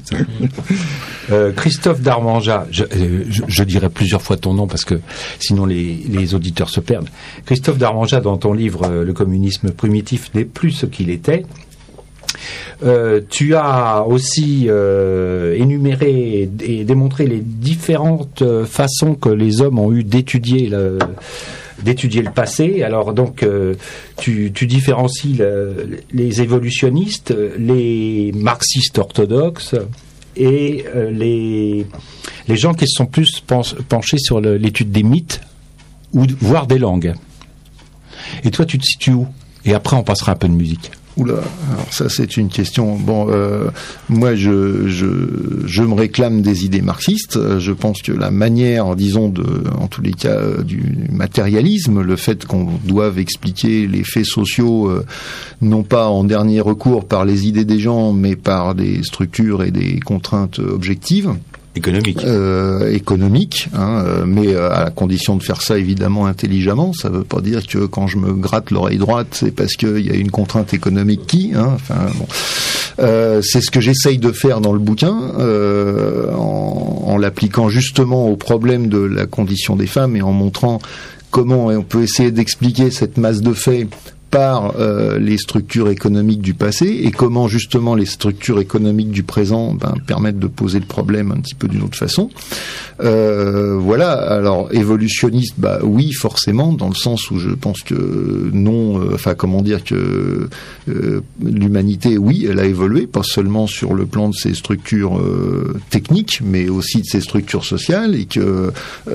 euh, Christophe Darmanjat, je, je, je dirais plusieurs fois ton nom parce que sinon les, les auditeurs se perdent. Christophe Darmanjat, dans ton livre euh, Le communisme primitif n'est plus ce qu'il était, euh, tu as aussi euh, énuméré et démontré les différentes façons que les hommes ont eu d'étudier le d'étudier le passé. Alors donc euh, tu, tu différencies le, les évolutionnistes, les marxistes orthodoxes et euh, les les gens qui se sont plus penchés sur le, l'étude des mythes ou voire des langues. Et toi tu te situes où? Et après on passera un peu de musique. Oula, alors ça c'est une question. Bon, euh, moi je, je je me réclame des idées marxistes. Je pense que la manière, disons, de, en tous les cas, du matérialisme, le fait qu'on doive expliquer les faits sociaux, euh, non pas en dernier recours par les idées des gens, mais par des structures et des contraintes objectives. Économique. Euh, économique, hein, euh, mais euh, à la condition de faire ça évidemment intelligemment. Ça veut pas dire que quand je me gratte l'oreille droite, c'est parce qu'il y a une contrainte économique qui, hein, enfin bon. Euh, c'est ce que j'essaye de faire dans le bouquin, euh, en, en l'appliquant justement au problème de la condition des femmes et en montrant comment on peut essayer d'expliquer cette masse de faits par euh, les structures économiques du passé et comment justement les structures économiques du présent ben, permettent de poser le problème un petit peu d'une autre façon. Euh, voilà, alors évolutionniste, bah oui forcément, dans le sens où je pense que non, euh, enfin comment dire que euh, l'humanité, oui, elle a évolué, pas seulement sur le plan de ses structures euh, techniques, mais aussi de ses structures sociales et que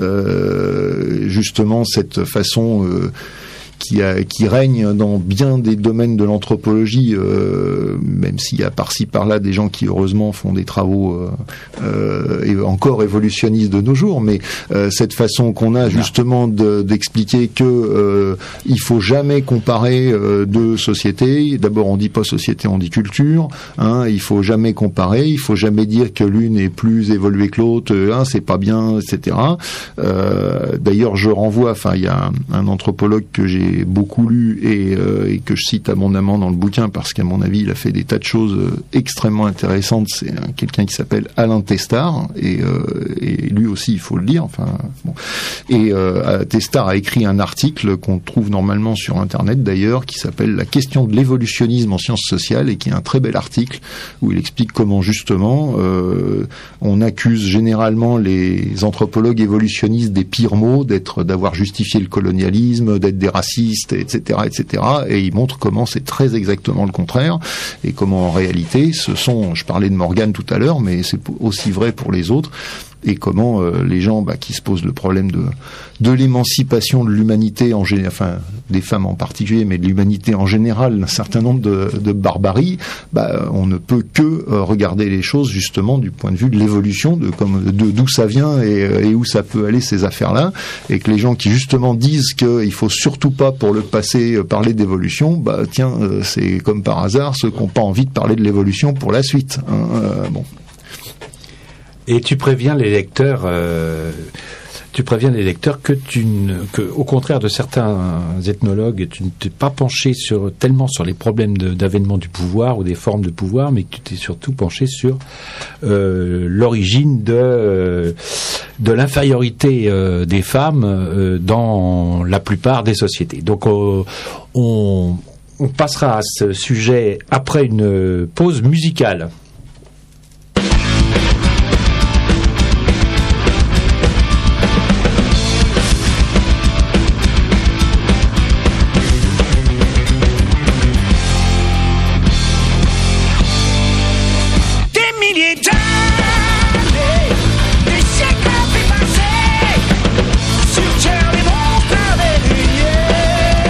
euh, justement cette façon euh, Qui, a, qui règne dans bien des domaines de l'anthropologie, euh, même s'il y a par-ci par-là des gens qui heureusement font des travaux euh, euh, et encore évolutionnistes de nos jours, mais euh, cette façon qu'on a justement de, d'expliquer que euh, il faut jamais comparer euh, deux sociétés. D'abord, on dit pas société, on dit culture. Hein, il faut jamais comparer, il faut jamais dire que l'une est plus évoluée que l'autre. Hein, c'est pas bien, et cetera. Euh, d'ailleurs, je renvoie, enfin, il y a un, un anthropologue que j'ai beaucoup lu et, euh, et que je cite abondamment dans le bouquin parce qu'à mon avis il a fait des tas de choses euh, extrêmement intéressantes. C'est euh, quelqu'un qui s'appelle Alain Testard et, euh, et lui aussi il faut le dire. Enfin, bon. Et euh, Testard a écrit un article qu'on trouve normalement sur internet d'ailleurs qui s'appelle La question de l'évolutionnisme en sciences sociales et qui est un très bel article où il explique comment justement euh, on accuse généralement les anthropologues évolutionnistes des pires maux, d'être, d'avoir justifié le colonialisme, d'être des racistes, et cetera, et cetera. Et il montre comment c'est très exactement le contraire et comment en réalité, ce sont, je parlais de Morgane tout à l'heure, mais c'est aussi vrai pour les autres. Et comment euh, les gens bah, qui se posent le problème de de l'émancipation de l'humanité en général, enfin des femmes en particulier, mais de l'humanité en général, d'un certain nombre de, de barbaries, bah, on ne peut que euh, regarder les choses justement du point de vue de l'évolution, de comme de d'où ça vient et, et où ça peut aller ces affaires-là, et que les gens qui justement disent qu'il faut surtout pas pour le passé euh, parler d'évolution, bah tiens, euh, c'est comme par hasard ceux qui n'ont pas envie de parler de l'évolution pour la suite. Hein, euh, bon. Et tu préviens les lecteurs, euh, tu préviens les lecteurs que tu ne, que, au contraire de certains ethnologues, tu ne t'es pas penché sur tellement sur les problèmes de, d'avènement du pouvoir ou des formes de pouvoir, mais que tu t'es surtout penché sur euh, l'origine de euh, de l'infériorité euh, des femmes euh, dans la plupart des sociétés. Donc euh, on on passera à ce sujet après une pause musicale.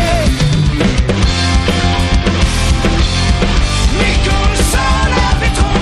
Mais que le sol avait trop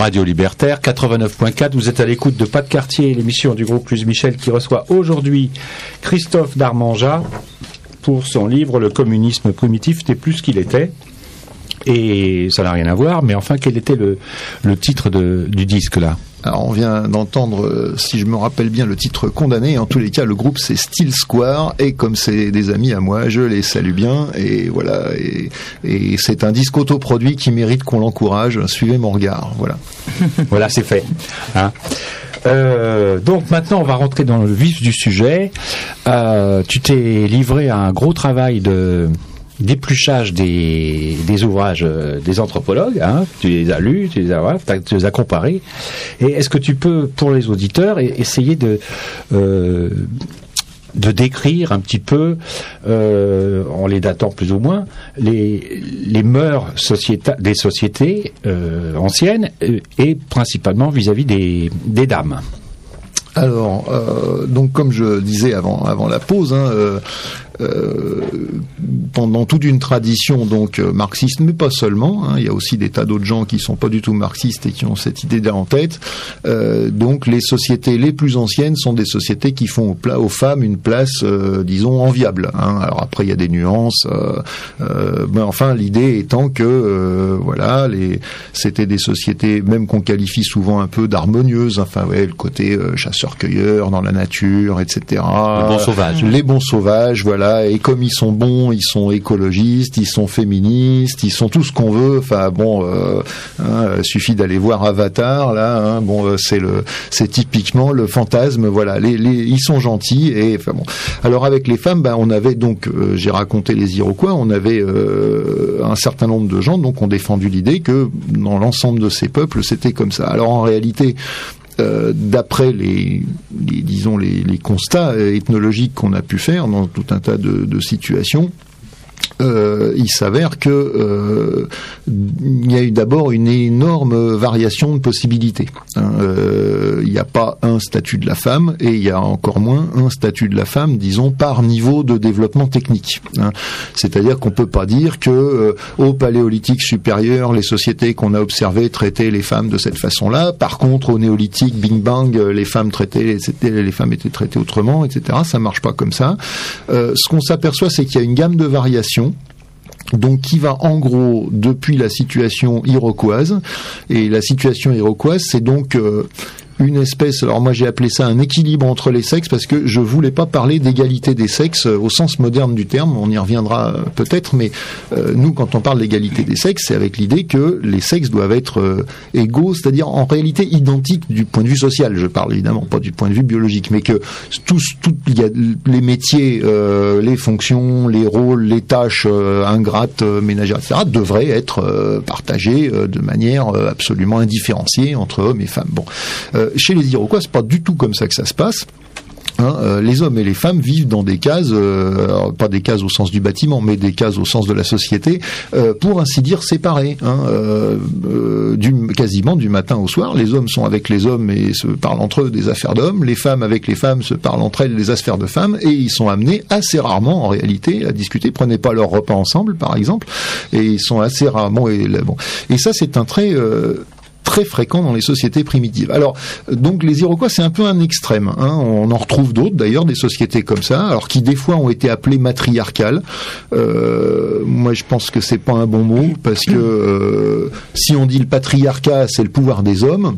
Radio Libertaire, quatre-vingt-neuf point quatre. Vous êtes à l'écoute de Pas de quartier, l'émission du groupe Luce Michel qui reçoit aujourd'hui Christophe Darmanja pour son livre « Le communisme primitif n'est plus ce qu'il était ». Et ça n'a rien à voir, mais enfin, quel était le, le titre de, du disque là ? Alors on vient d'entendre, si je me rappelle bien, le titre Condamné. En tous les cas, le groupe c'est Steel Square, et comme c'est des amis à moi, je les salue bien. Et voilà, et, et c'est un disque autoproduit qui mérite qu'on l'encourage. Suivez mon regard, voilà. Voilà, c'est fait. Hein. Euh, donc maintenant, on va rentrer dans le vif du sujet. Euh, tu t'es livré à un gros travail de d'épluchage des, des ouvrages des anthropologues, hein. Tu les as lus, tu les as, tu les as comparés. Et est-ce que tu peux, pour les auditeurs, essayer de euh, de décrire un petit peu, euh, en les datant plus ou moins, les les mœurs sociéta- des sociétés euh, anciennes et principalement vis-à-vis des des dames. Alors, euh, donc comme je disais avant avant la pause, hein, euh, Euh, pendant toute une tradition donc euh, marxiste, mais pas seulement, hein, il y a aussi des tas d'autres gens qui sont pas du tout marxistes et qui ont cette idée-là en tête. Euh, donc les sociétés les plus anciennes sont des sociétés qui font aux, pla- aux femmes une place, euh, disons, enviable. Hein. Alors après il y a des nuances, euh, euh, mais enfin l'idée étant que euh, voilà, les, c'était des sociétés même qu'on qualifie souvent un peu d'harmonieuses. Enfin ouais, le côté euh, chasseur-cueilleur dans la nature, et cetera. Les bons sauvages. Les bons sauvages, voilà. Et comme ils sont bons, ils sont écologistes, ils sont féministes, ils sont tout ce qu'on veut. Enfin bon, euh, hein, suffit d'aller voir Avatar là. Hein, bon, euh, c'est le, c'est typiquement le fantasme. Voilà, les, les, ils sont gentils et enfin bon. Alors avec les femmes, ben on avait donc, euh, j'ai raconté les Iroquois, on avait euh, un certain nombre de gens donc ont défendu l'idée que dans l'ensemble de ces peuples, c'était comme ça. Alors en réalité, Euh, d'après les, les disons les, les constats ethnologiques qu'on a pu faire dans tout un tas de, de situations, euh, il s'avère que euh, il y a eu d'abord une énorme variation de possibilités. Hein. Euh, il n'y a pas un statut de la femme et il y a encore moins un statut de la femme, disons, par niveau de développement technique. Hein. C'est-à-dire qu'on peut pas dire que euh, au Paléolithique supérieur, les sociétés qu'on a observées traitaient les femmes de cette façon-là. Par contre, au Néolithique, Bing Bang, les femmes traitaient, c'était, les femmes étaient traitées autrement, et cetera. Ça marche pas comme ça. Euh, ce qu'on s'aperçoit, c'est qu'il y a une gamme de variations. Donc qui va en gros depuis la situation iroquoise, et la situation iroquoise c'est donc euh, une espèce, alors moi j'ai appelé ça un équilibre entre les sexes parce que je voulais pas parler d'égalité des sexes au sens moderne du terme, on y reviendra peut-être, mais euh, nous quand on parle d'égalité des sexes, c'est avec l'idée que les sexes doivent être euh, égaux, c'est-à-dire en réalité identiques du point de vue social, je parle évidemment pas du point de vue biologique, mais que tous, tout, il y a les métiers, euh, les fonctions, les rôles, les tâches euh, ingrates, euh, ménagères, et cetera devraient être euh, partagés euh, de manière euh, absolument indifférenciée entre hommes et femmes. Bon. Euh, Chez les Iroquois, c'est pas du tout comme ça que ça se passe. Hein, euh, les hommes et les femmes vivent dans des cases, euh, alors pas des cases au sens du bâtiment, mais des cases au sens de la société, euh, pour ainsi dire séparées, hein, euh, euh, du, quasiment du matin au soir. Les hommes sont avec les hommes et se parlent entre eux des affaires d'hommes, les femmes avec les femmes se parlent entre elles des affaires de femmes, et ils sont amenés assez rarement en réalité à discuter. Prenaient pas leur repas ensemble, par exemple, et ils sont assez rarement... Et, bon. et ça, c'est un trait... Euh, très fréquent dans les sociétés primitives. Alors, donc les Iroquois, c'est un peu un extrême. Hein. On en retrouve d'autres, d'ailleurs, des sociétés comme ça, alors qui des fois ont été appelées matriarcales. Euh, moi, je pense que c'est pas un bon mot, parce que euh, si on dit le patriarcat, c'est le pouvoir des hommes.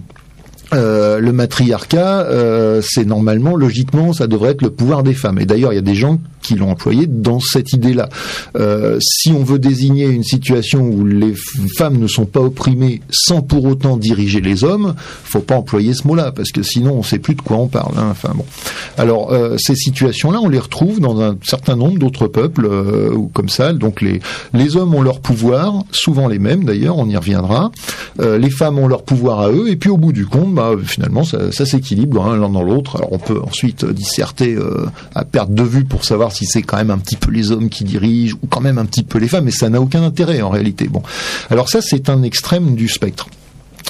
Euh, le matriarcat, euh, c'est normalement, logiquement, ça devrait être le pouvoir des femmes. Et d'ailleurs, il y a des gens qui l'ont employé dans cette idée-là. Euh, si on veut désigner une situation où les femmes ne sont pas opprimées sans pour autant diriger les hommes, faut pas employer ce mot-là, parce que sinon on sait plus de quoi on parle. Hein. Enfin bon. Alors euh, ces situations-là, on les retrouve dans un certain nombre d'autres peuples euh, ou comme ça. Donc les les hommes ont leur pouvoir, souvent les mêmes d'ailleurs, on y reviendra. Euh, les femmes ont leur pouvoir à eux, et puis au bout du compte, bah, finalement ça, ça s'équilibre hein, l'un dans l'autre. Alors on peut ensuite disserter euh, à perte de vue pour savoir si c'est quand même un petit peu les hommes qui dirigent ou quand même un petit peu les femmes, mais ça n'a aucun intérêt en réalité. Bon, alors ça c'est un extrême du spectre.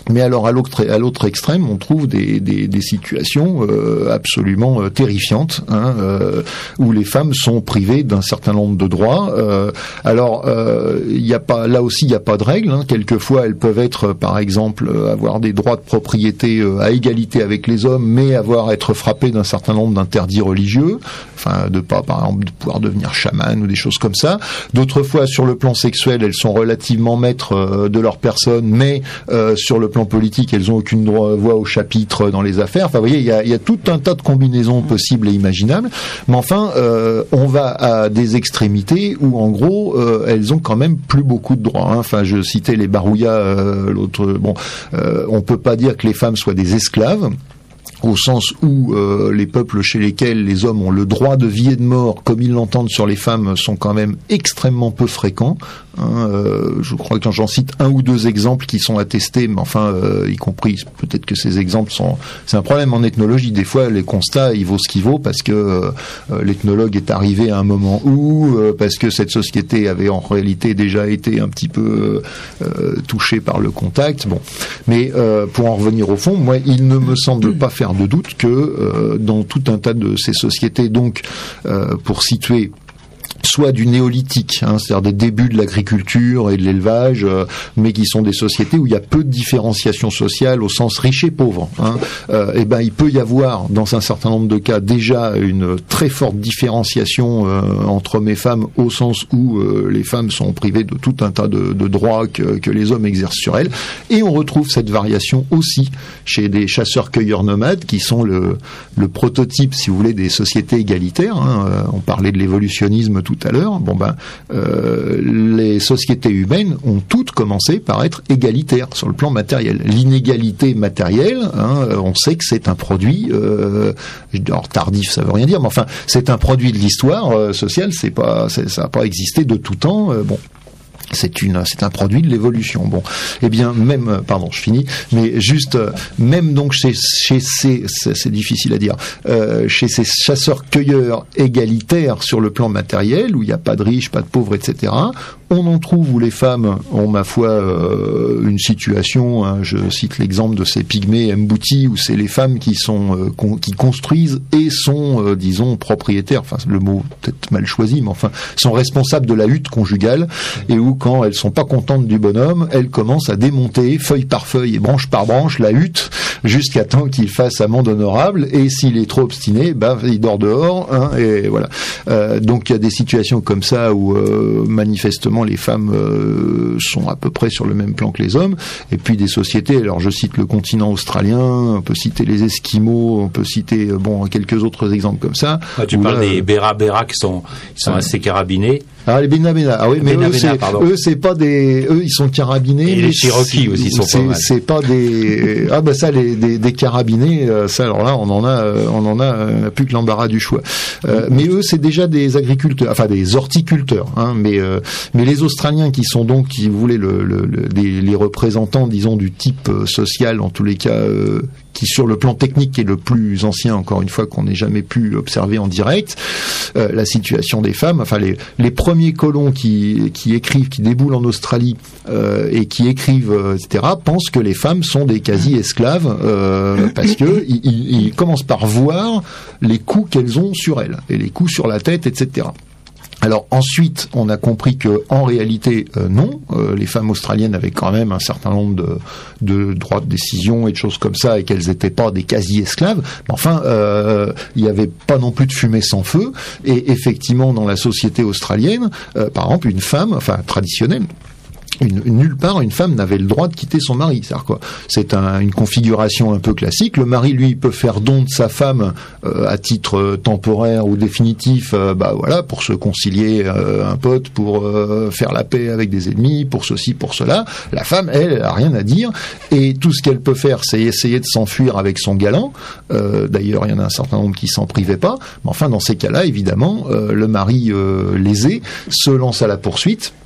Mais alors à l'autre à l'autre extrême, on trouve des des, des situations euh, absolument euh, terrifiantes, hein, euh, où les femmes sont privées d'un certain nombre de droits. Euh, alors il euh, y a pas là aussi il y a pas de règles. Hein. Quelquefois elles peuvent être par exemple avoir des droits de propriété euh, à égalité avec les hommes, mais avoir être frappées d'un certain nombre d'interdits religieux, enfin de pas par exemple de pouvoir devenir chamane ou des choses comme ça. D'autres fois sur le plan sexuel, elles sont relativement maîtres euh, de leur personne, mais euh, sur le plan politique, elles ont aucune droit, voix au chapitre dans les affaires. Enfin, vous voyez, il y a, il y a tout un tas de combinaisons possibles et imaginables. Mais enfin, euh, on va à des extrémités où, en gros, euh, elles ont quand même plus beaucoup de droits. Hein. Enfin, je citais les Barouillas, euh, l'autre. Bon, euh, on peut pas dire que les femmes soient des esclaves, au sens où euh, les peuples chez lesquels les hommes ont le droit de vie et de mort, comme ils l'entendent sur les femmes, sont quand même extrêmement peu fréquents. Hein, euh, je crois que j'en cite un ou deux exemples qui sont attestés, mais enfin, euh, y compris, peut-être que ces exemples sont... C'est un problème en ethnologie. Des fois, les constats, il vaut ce qu'il vaut, parce que euh, l'ethnologue est arrivé à un moment où, euh, parce que cette société avait en réalité déjà été un petit peu euh, touchée par le contact. Bon, mais euh, pour en revenir au fond, moi, il ne me semble pas faire de doute que euh, dans tout un tas de ces sociétés, donc euh, pour situer soit du néolithique, hein, c'est-à-dire des débuts de l'agriculture et de l'élevage, euh, mais qui sont des sociétés où il y a peu de différenciation sociale au sens riche et pauvre. Hein. Euh, et ben, il peut y avoir, dans un certain nombre de cas, déjà une très forte différenciation euh, entre hommes et femmes, au sens où euh, les femmes sont privées de tout un tas de, de droits que, que les hommes exercent sur elles. Et on retrouve cette variation aussi chez des chasseurs-cueilleurs nomades, qui sont le, le prototype, si vous voulez, des sociétés égalitaires. Hein. Euh, on parlait de l'évolutionnisme tout à l'heure. Bon ben, euh, les sociétés humaines ont toutes commencé par être égalitaires sur le plan matériel. L'inégalité matérielle, hein, on sait que c'est un produit. Euh, alors tardif, ça veut rien dire, mais enfin, c'est un produit de l'histoire euh, sociale. C'est pas, c'est, ça n'a pas existé de tout temps. Euh, bon. C'est une, c'est un produit de l'évolution. Bon, eh bien, même, pardon, je finis, mais juste, même donc chez, chez ces, c'est, c'est difficile à dire, euh, chez ces chasseurs-cueilleurs égalitaires sur le plan matériel, où il n'y a pas de riches, pas de pauvres, et cetera, on en trouve où les femmes ont, ma foi, euh, une situation, hein, je cite l'exemple de ces pygmées Mbouti, où c'est les femmes qui sont, euh, con, qui construisent et sont, euh, disons, propriétaires, enfin, le mot peut-être mal choisi, mais enfin, sont responsables de la hutte conjugale, et où, quand elles sont pas contentes du bonhomme, elles commencent à démonter feuille par feuille et branche par branche la hutte jusqu'à temps qu'il fasse amende honorable, et s'il est trop obstiné, bah, il dort dehors, hein, et voilà. Euh, donc il y a des situations comme ça où euh, manifestement les femmes euh, sont à peu près sur le même plan que les hommes, et puis des sociétés, alors je cite le continent australien, on peut citer les Esquimaux, on peut citer euh, bon quelques autres exemples comme ça. Ah, tu parles là, des Bera Bera qui sont, qui sont euh, assez carabinés. Ah, les Bena Bena, ah oui, mais Bena, eux, c'est, eux, c'est pas des, eux, ils sont carabinés. Et les Cherokees aussi sont c'est, pas mal. C'est pas des, ah, bah, ça, les, des, des carabinés, ça, alors là, on en a, on en a, on a plus que l'embarras du choix. Euh, mais eux, c'est déjà des agriculteurs, enfin, des horticulteurs, hein, mais, euh, mais les Australiens qui sont donc, qui voulaient le, le, le des, les représentants, disons, du type social, en tous les cas, euh, qui sur le plan technique est le plus ancien, encore une fois, qu'on n'ait jamais pu observer en direct, euh, la situation des femmes, enfin les, les premiers colons qui, qui écrivent, qui déboulent en Australie euh, et qui écrivent, euh, et cetera, pensent que les femmes sont des quasi-esclaves euh, parce que ils, ils commencent par voir les coups qu'elles ont sur elles, et les coups sur la tête, et cetera. Alors ensuite, on a compris que en réalité, euh, non, euh, les femmes australiennes avaient quand même un certain nombre de, de droits de décision et de choses comme ça, et qu'elles n'étaient pas des quasi-esclaves. Mais enfin, euh, il n'y avait pas non plus de fumée sans feu. Et effectivement, dans la société australienne, euh, par exemple, une femme, enfin traditionnelle, Une, nulle part une femme n'avait le droit de quitter son mari. C'est-à-dire quoi ? C'est un, une configuration un peu classique. Le mari, lui, peut faire don de sa femme euh, à titre euh, temporaire ou définitif, euh, bah voilà, pour se concilier euh, un pote, pour euh, faire la paix avec des ennemis, pour ceci, pour cela. La femme, elle, elle a rien à dire, et tout ce qu'elle peut faire, c'est essayer de s'enfuir avec son galant. Euh, d'ailleurs, il y en a un certain nombre qui s'en privaient pas. Mais enfin, dans ces cas-là, évidemment, euh, le mari euh, lésé se lance à la poursuite.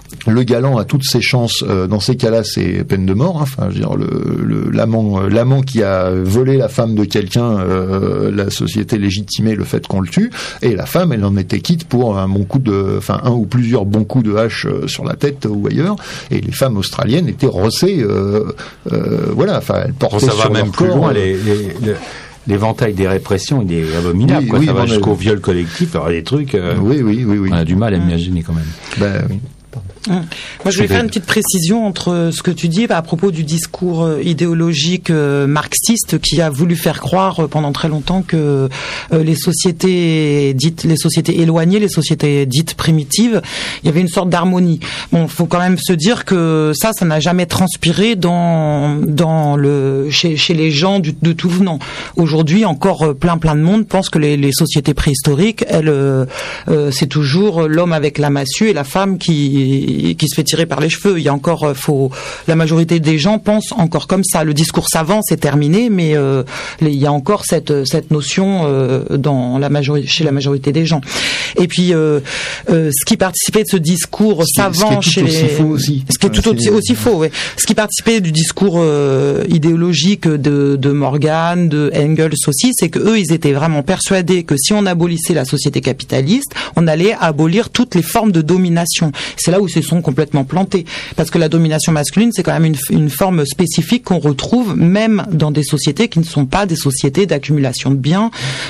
le galant a toutes ses chances. Euh, dans ces cas-là, c'est peine de mort. Hein. Enfin, je veux dire, le, le, l'amant, euh, l'amant qui a volé la femme de quelqu'un, euh, la société légitimait le fait qu'on le tue, et la femme, elle en était quitte pour un bon coup de, enfin un ou plusieurs bons coups de hache euh, sur la tête ou ailleurs. Et les femmes australiennes étaient rossées. Euh, euh, voilà, enfin, elles portaient ça sur va même leur plus corps. loin. Les, les, les... L'éventail des répressions, il est abominable. Oui, quoi. oui, ça va bon, jusqu'au mais... viol collectif. Alors, des trucs. Euh, oui, oui, oui, oui. On a du mal à imaginer quand même. Ben oui. Moi, je voulais faire une petite précision entre ce que tu dis à propos du discours idéologique marxiste qui a voulu faire croire pendant très longtemps que les sociétés dites, les sociétés éloignées, les sociétés dites primitives, il y avait une sorte d'harmonie. Bon, faut quand même se dire que ça, ça n'a jamais transpiré dans dans le chez chez les gens du, de tout venant. Aujourd'hui, encore plein plein de monde pense que les, les sociétés préhistoriques, elles, euh, c'est toujours l'homme avec la massue et la femme qui qui se fait tirer par les cheveux. Il y a encore, faut, la majorité des gens pensent encore comme ça. Le discours savant, c'est terminé, mais euh, il y a encore cette cette notion euh, dans la majorité, chez la majorité des gens. Et puis, euh, euh, ce qui participait de ce discours ce savant qui, ce qui chez les, faux aussi. ce qui est tout aussi, aussi faux, ouais. Ce qui participait du discours euh, idéologique de, de Morgan, de Engels aussi, c'est que eux, ils étaient vraiment persuadés que si on abolissait la société capitaliste, on allait abolir toutes les formes de domination. C'est là où ils se sont complètement plantés, parce que la domination masculine, c'est quand même une, une forme spécifique qu'on retrouve même dans des sociétés qui ne sont pas des sociétés d'accumulation de biens.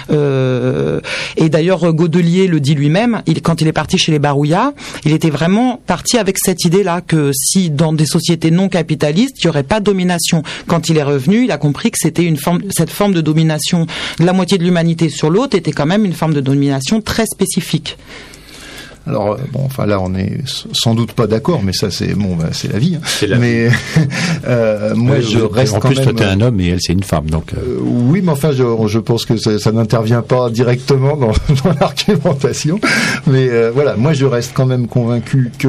Euh, et d'ailleurs, Godelier le dit lui-même, il, quand il est parti chez les Barouillas, il était vraiment parti avec cette idée-là, que si dans des sociétés non capitalistes, il n'y aurait pas de domination. Quand il est revenu, il a compris que c'était une forme, cette forme de domination de la moitié de l'humanité sur l'autre était quand même une forme de domination très spécifique. Alors bon, enfin là on est sans doute pas d'accord, mais ça c'est bon, bah, c'est la vie. Hein. C'est la mais euh, moi ouais, je reste en quand plus même. Toi t'es un homme et elle c'est une femme, donc. Euh... Euh, oui, mais enfin je, je pense que ça, ça n'intervient pas directement dans, dans l'argumentation. Mais euh, voilà, moi je reste quand même convaincu que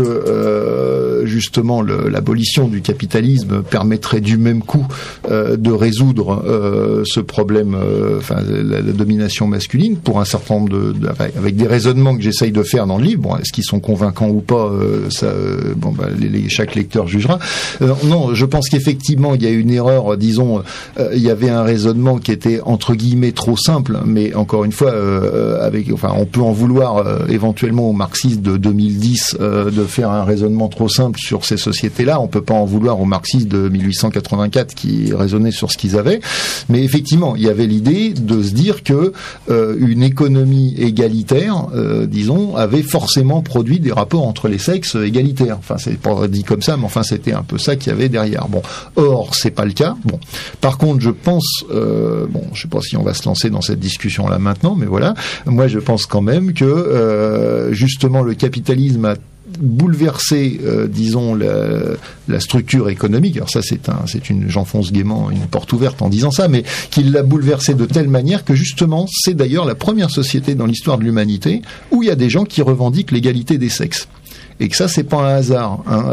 euh, justement le, l'abolition du capitalisme permettrait du même coup euh, de résoudre euh, ce problème, euh, enfin la, la domination masculine, pour un certain nombre de, de avec des raisonnements que j'essaye de faire dans le livre. Bon, est-ce qu'ils sont convaincants ou pas, euh, ça, euh, bon, bah, les, les, chaque lecteur jugera. Euh, non, je pense qu'effectivement, il y a une erreur. Disons, euh, il y avait un raisonnement qui était entre guillemets trop simple, mais encore une fois, euh, avec, enfin, on peut en vouloir euh, éventuellement aux marxistes de deux mille dix euh, de faire un raisonnement trop simple sur ces sociétés-là. On peut pas en vouloir aux marxistes de mille huit cent quatre-vingt-quatre qui raisonnaient sur ce qu'ils avaient. Mais effectivement, il y avait l'idée de se dire que euh, une économie égalitaire, euh, disons, avait forcément produit des rapports entre les sexes égalitaires. Enfin, c'est pas dit comme ça, mais enfin, c'était un peu ça qu'il y avait derrière. Bon, or, c'est pas le cas. Bon, par contre, je pense, euh, bon, je sais pas si on va se lancer dans cette discussion-là maintenant, mais voilà, moi, je pense quand même que euh, justement, le capitalisme a bouleverser, euh, disons, la, la structure économique. Alors ça, c'est un, c'est une, j'enfonce gaiement une porte ouverte en disant ça, mais qu'il l'a bouleversé de telle manière que justement, c'est d'ailleurs la première société dans l'histoire de l'humanité où il y a des gens qui revendiquent l'égalité des sexes. Et que ça, c'est pas un hasard. Hein.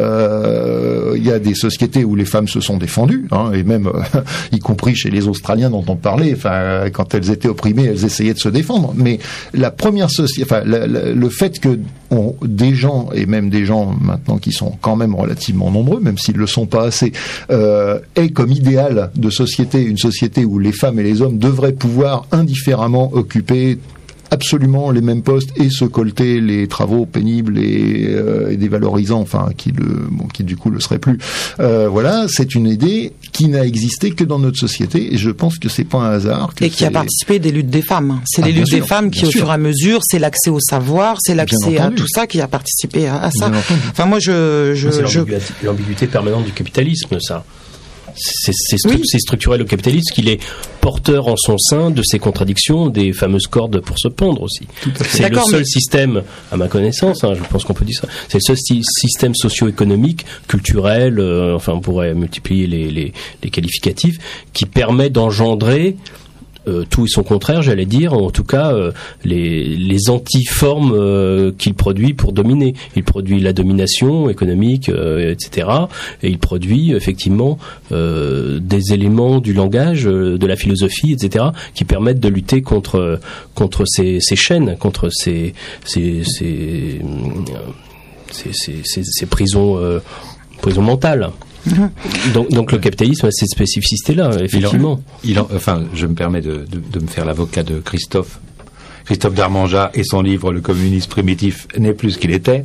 Euh, il y a des sociétés où les femmes se sont défendues, hein, et même, euh, y compris chez les Australiens dont on parlait. Enfin, quand elles étaient opprimées, elles essayaient de se défendre. Mais la première société, enfin, la, la, le fait que on, des gens, et même des gens maintenant qui sont quand même relativement nombreux, même s'ils le sont pas assez, euh, aient comme idéal de société une société où les femmes et les hommes devraient pouvoir indifféremment occuper absolument les mêmes postes et se colter les travaux pénibles et, euh, et dévalorisants, enfin qui le, bon, qui du coup le seraient plus. Euh, voilà, c'est une idée qui n'a existé que dans notre société et je pense que c'est pas un hasard. Que et qui a participé des luttes des femmes. C'est ah, les luttes sûr, des femmes qui, au sûr. fur et à mesure, c'est l'accès au savoir, c'est l'accès à tout ça qui a participé à, à ça. Enfin, moi, je, je, c'est je... l'ambiguïté, l'ambiguïté permanente du capitalisme, ça. C'est, c'est, stru- oui. c'est structurel au capitalisme qu'il est porteur en son sein de ces contradictions, des fameuses cordes pour se pendre aussi. C'est D'accord, le seul mais... système, à ma connaissance, hein, je pense qu'on peut dire ça, c'est le seul si- système socio-économique, culturel, euh, enfin on pourrait multiplier les, les, les qualificatifs, qui permet d'engendrer Euh, tout et son contraire, j'allais dire, en tout cas euh, les, les antiformes euh, qu'il produit pour dominer. Il produit la domination économique, euh, et cetera. Et il produit effectivement euh, des éléments du langage, euh, de la philosophie, et cetera, qui permettent de lutter contre contre ces, ces chaînes, contre ces ces, ces euh, c'est, c'est, c'est, c'est prison, euh, prison mentale. Mmh. Donc, donc le capitalisme a cette spécificité-là, effectivement. Il en, il en, enfin, je me permets de, de, de me faire l'avocat de Christophe. Christophe Darmanja et son livre Le communisme primitif n'est plus ce qu'il était.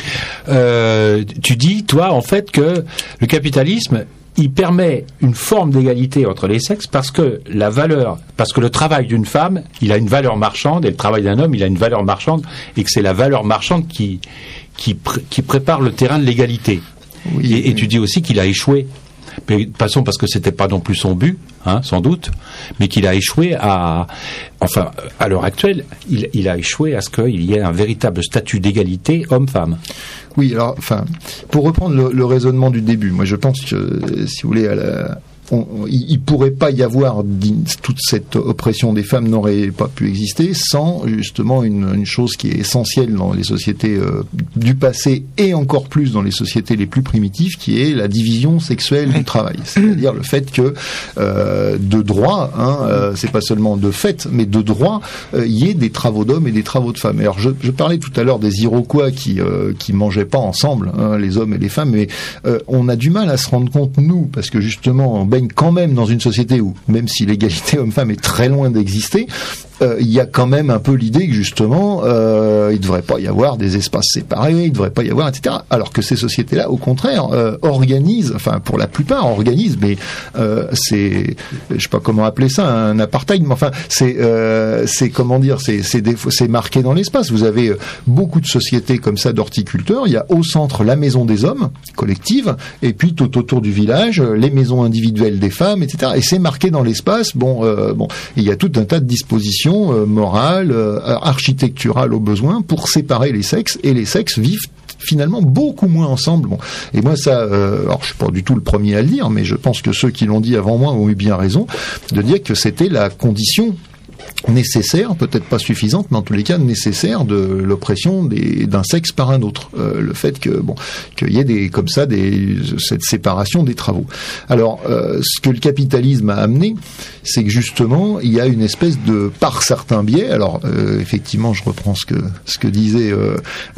Euh, tu dis, toi, en fait, que le capitalisme, il permet une forme d'égalité entre les sexes parce que la valeur, parce que le travail d'une femme, il a une valeur marchande et le travail d'un homme, il a une valeur marchande et que c'est la valeur marchande qui, qui, pr- qui prépare le terrain de l'égalité. Oui, et, et tu dis aussi qu'il a échoué. Mais, de toute façon, parce que c'était pas non plus son but, hein, sans doute, mais qu'il a échoué à, enfin, à l'heure actuelle, il, il a échoué à ce qu'il y ait un véritable statut d'égalité homme-femme. Oui, alors, enfin, pour reprendre le, le raisonnement du début, moi je pense que, si vous voulez, à la, on, on, il ne pourrait pas y avoir toute cette oppression des femmes n'aurait pas pu exister sans justement une, une chose qui est essentielle dans les sociétés euh, du passé et encore plus dans les sociétés les plus primitives, qui est la division sexuelle du travail. C'est-à-dire le fait que euh, de droit, hein, euh, c'est pas seulement de fait, mais de droit, euh, il y ait des travaux d'hommes et des travaux de femmes. Alors je, je parlais tout à l'heure des Iroquois qui euh, qui mangeaient pas ensemble, hein, les hommes et les femmes, mais euh, on a du mal à se rendre compte nous, parce que justement on baigne quand même dans une société où, même si l'égalité homme-femme est très loin d'exister, euh, il y a quand même un peu l'idée que justement euh, il ne devrait pas y avoir des espaces séparés, il ne devrait pas y avoir, et cetera. Alors que ces sociétés-là, au contraire, euh, organisent, enfin pour la plupart organisent, mais euh, c'est, je sais pas comment appeler ça, un apartheid, mais enfin c'est, euh, c'est comment dire, c'est, c'est, des, c'est marqué dans l'espace. Vous avez beaucoup de sociétés comme ça d'horticulteurs. Il y a au centre la maison des hommes collective, et puis tout autour du village les maisons individuelles des femmes, et cetera. Et c'est marqué dans l'espace. Bon, euh, bon, il y a tout un tas de dispositions euh, morales, euh, architecturales au besoin pour séparer les sexes, et les sexes vivent finalement beaucoup moins ensemble. Bon. Et moi ça, euh, alors je suis pas du tout le premier à le dire, mais je pense que ceux qui l'ont dit avant moi ont eu bien raison de dire que c'était la condition nécessaire, peut-être pas suffisante, mais en tous les cas nécessaire de l'oppression des, d'un sexe par un autre. Euh, le fait que bon, qu'il y ait des comme ça des cette séparation des travaux. Alors, euh, ce que le capitalisme a amené, c'est que justement, il y a une espèce de, par certains biais. Alors, euh, effectivement, je reprends ce que ce que disait euh,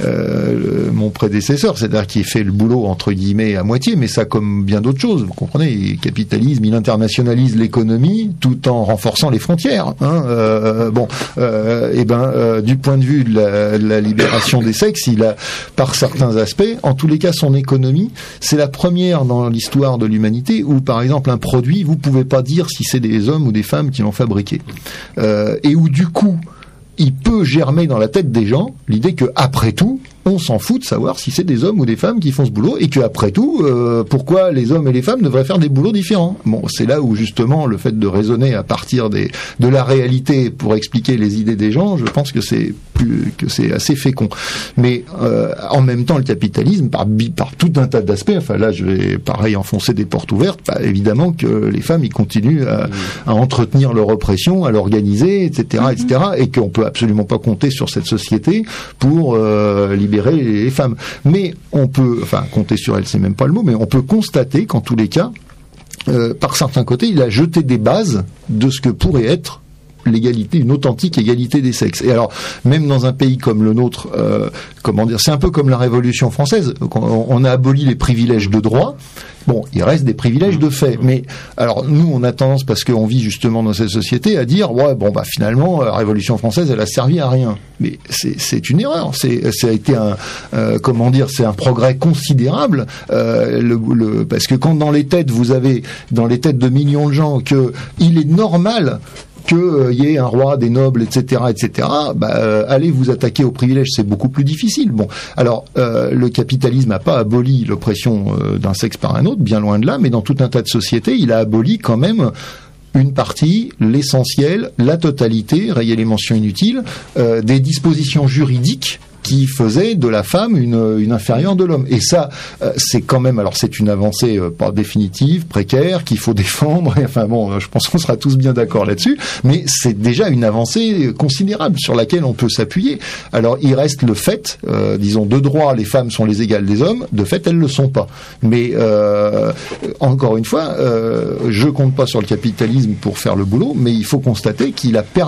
euh, mon prédécesseur, c'est-à-dire qu'il fait le boulot entre guillemets à moitié, mais ça comme bien d'autres choses. Vous comprenez, le capitalisme, il internationalise l'économie tout en renforçant les frontières. Hein, Euh, bon, euh, et ben, euh, du point de vue de la, de la libération des sexes, il a, par certains aspects, en tous les cas, son économie, c'est la première dans l'histoire de l'humanité où, par exemple, un produit, vous pouvez pas dire si c'est des hommes ou des femmes qui l'ont fabriqué, euh, et où du coup, il peut germer dans la tête des gens l'idée que, après tout, on s'en fout de savoir si c'est des hommes ou des femmes qui font ce boulot, et que après tout, euh, pourquoi les hommes et les femmes devraient faire des boulots différents. Bon, c'est là où justement le fait de raisonner à partir des de la réalité pour expliquer les idées des gens, je pense que c'est plus que c'est assez fécond. Mais euh, en même temps, le capitalisme, par par tout un tas d'aspects, enfin là, je vais pareil enfoncer des portes ouvertes. Bah, évidemment que les femmes, ils continuent à, à entretenir leur oppression, à l'organiser, et cetera, et cetera, et qu'on peut absolument pas compter sur cette société pour euh, libérer les femmes. Mais on peut, enfin, compter sur elle, c'est même pas le mot, mais on peut constater qu'en tous les cas, euh, par certains côtés, il a jeté des bases de ce que pourrait être l'égalité, une authentique égalité des sexes. Et alors, même dans un pays comme le nôtre, euh, comment dire, c'est un peu comme la Révolution française. On, on a aboli les privilèges de droit. Bon, il reste des privilèges de fait. Mais alors, nous, on a tendance, parce qu'on vit justement dans cette société, à dire, ouais, bon, bah finalement, la Révolution française, elle a servi à rien. Mais c'est, c'est une erreur. C'est, ça a été un, euh, comment dire, c'est un progrès considérable. Euh, le, le, parce que quand dans les têtes, vous avez, dans les têtes de millions de gens, que il est normal qu'il euh, y ait un roi, des nobles, et cetera, et cetera, bah, euh, allez vous attaquer aux privilèges, c'est beaucoup plus difficile. Bon, alors euh, le capitalisme n'a pas aboli l'oppression euh, d'un sexe par un autre, bien loin de là, mais dans tout un tas de sociétés, il a aboli quand même une partie, l'essentiel, la totalité, rayez les mentions inutiles, euh, des dispositions juridiques qui faisait de la femme une, une inférieure de l'homme. Et ça, euh, c'est quand même, alors c'est une avancée euh, pas définitive, précaire, qu'il faut défendre, et, enfin bon, je pense qu'on sera tous bien d'accord là-dessus, mais c'est déjà une avancée considérable sur laquelle on peut s'appuyer. Alors il reste le fait, euh, disons, de droit, les femmes sont les égales des hommes, de fait elles ne le sont pas. Mais euh, encore une fois, euh, je compte pas sur le capitalisme pour faire le boulot, mais il faut constater qu'il a permis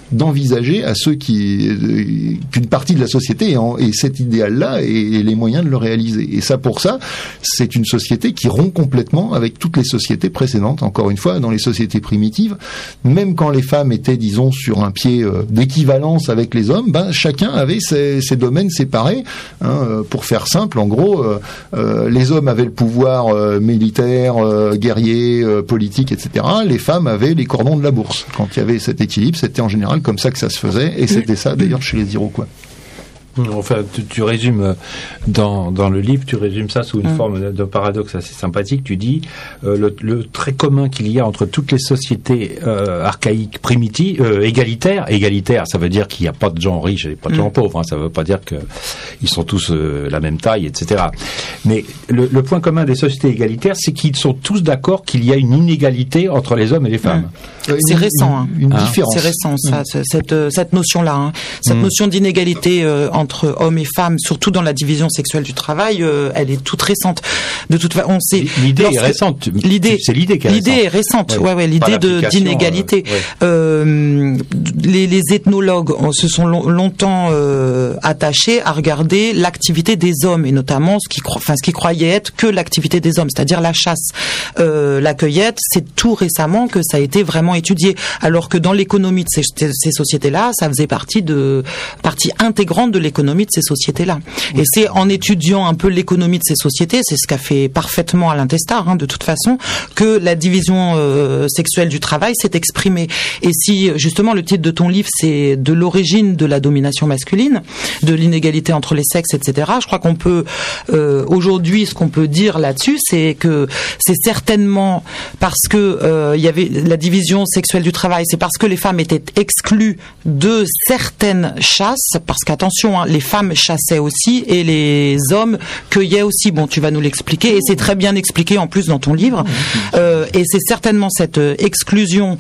d'envisager à ceux qui euh, qu'une partie de la société ait, en, ait cet idéal-là et, et les moyens de le réaliser. Et ça, pour ça, c'est une société qui rompt complètement avec toutes les sociétés précédentes. Encore une fois, dans les sociétés primitives, même quand les femmes étaient, disons, sur un pied euh, d'équivalence avec les hommes, ben chacun avait ses, ses domaines séparés. Hein, pour faire simple, en gros, euh, euh, les hommes avaient le pouvoir euh, militaire, euh, guerrier, euh, politique, et cetera. Les femmes avaient les cordons de la bourse. Quand il y avait cet équilibre, c'était en général comme ça que ça se faisait, et c'était ça d'ailleurs chez les Iroquois. Enfin, tu, tu résumes dans, dans le livre, tu résumes ça sous une mmh. forme de paradoxe assez sympathique. Tu dis euh, le, le trait commun qu'il y a entre toutes les sociétés euh, archaïques, primitives, euh, égalitaires. Égalitaires, ça veut dire qu'il n'y a pas de gens riches et pas de gens mmh. pauvres. Hein, ça ne veut pas dire que ils sont tous euh, la même taille, et cetera. Mais le, le point commun des sociétés égalitaires, c'est qu'ils sont tous d'accord qu'il y a une inégalité entre les hommes et les femmes. Mmh. Euh, c'est une, récent. Hein. Une, une hein différence. C'est récent, ça, mmh. cette, cette notion-là, hein. cette mmh. notion d'inégalité euh, entre entre hommes et femmes, surtout dans la division sexuelle du travail, euh, elle est toute récente. De toute façon, on sait. L'idée est récente. L'idée, c'est l'idée qui est l'idée récente. est récente. Ouais, ouais, ouais l'idée de d'inégalité. Euh, ouais. euh, les, les ethnologues se sont long, longtemps euh, attachés à regarder l'activité des hommes et notamment ce qui, enfin, ce qui croyait être que l'activité des hommes, c'est-à-dire la chasse, euh, la cueillette. C'est tout récemment que ça a été vraiment étudié. Alors que dans l'économie de ces, ces sociétés-là, ça faisait partie de partie intégrante de l'économie de ces sociétés-là. Et c'est en étudiant un peu l'économie de ces sociétés, c'est ce qu'a fait parfaitement Alain Testard, hein, de toute façon, que la division euh, sexuelle du travail s'est exprimée. Et si, justement, le titre de ton livre, c'est de l'origine de la domination masculine, de l'inégalité entre les sexes, et cetera, je crois qu'on peut, euh, aujourd'hui, ce qu'on peut dire là-dessus, c'est que c'est certainement parce que euh, il y avait la division sexuelle du travail, c'est parce que les femmes étaient exclues de certaines chasses, parce qu'attention, hein, les femmes chassaient aussi et les hommes cueillaient aussi. Bon, tu vas nous l'expliquer et c'est très bien expliqué en plus dans ton livre. Euh, et c'est certainement cette exclusion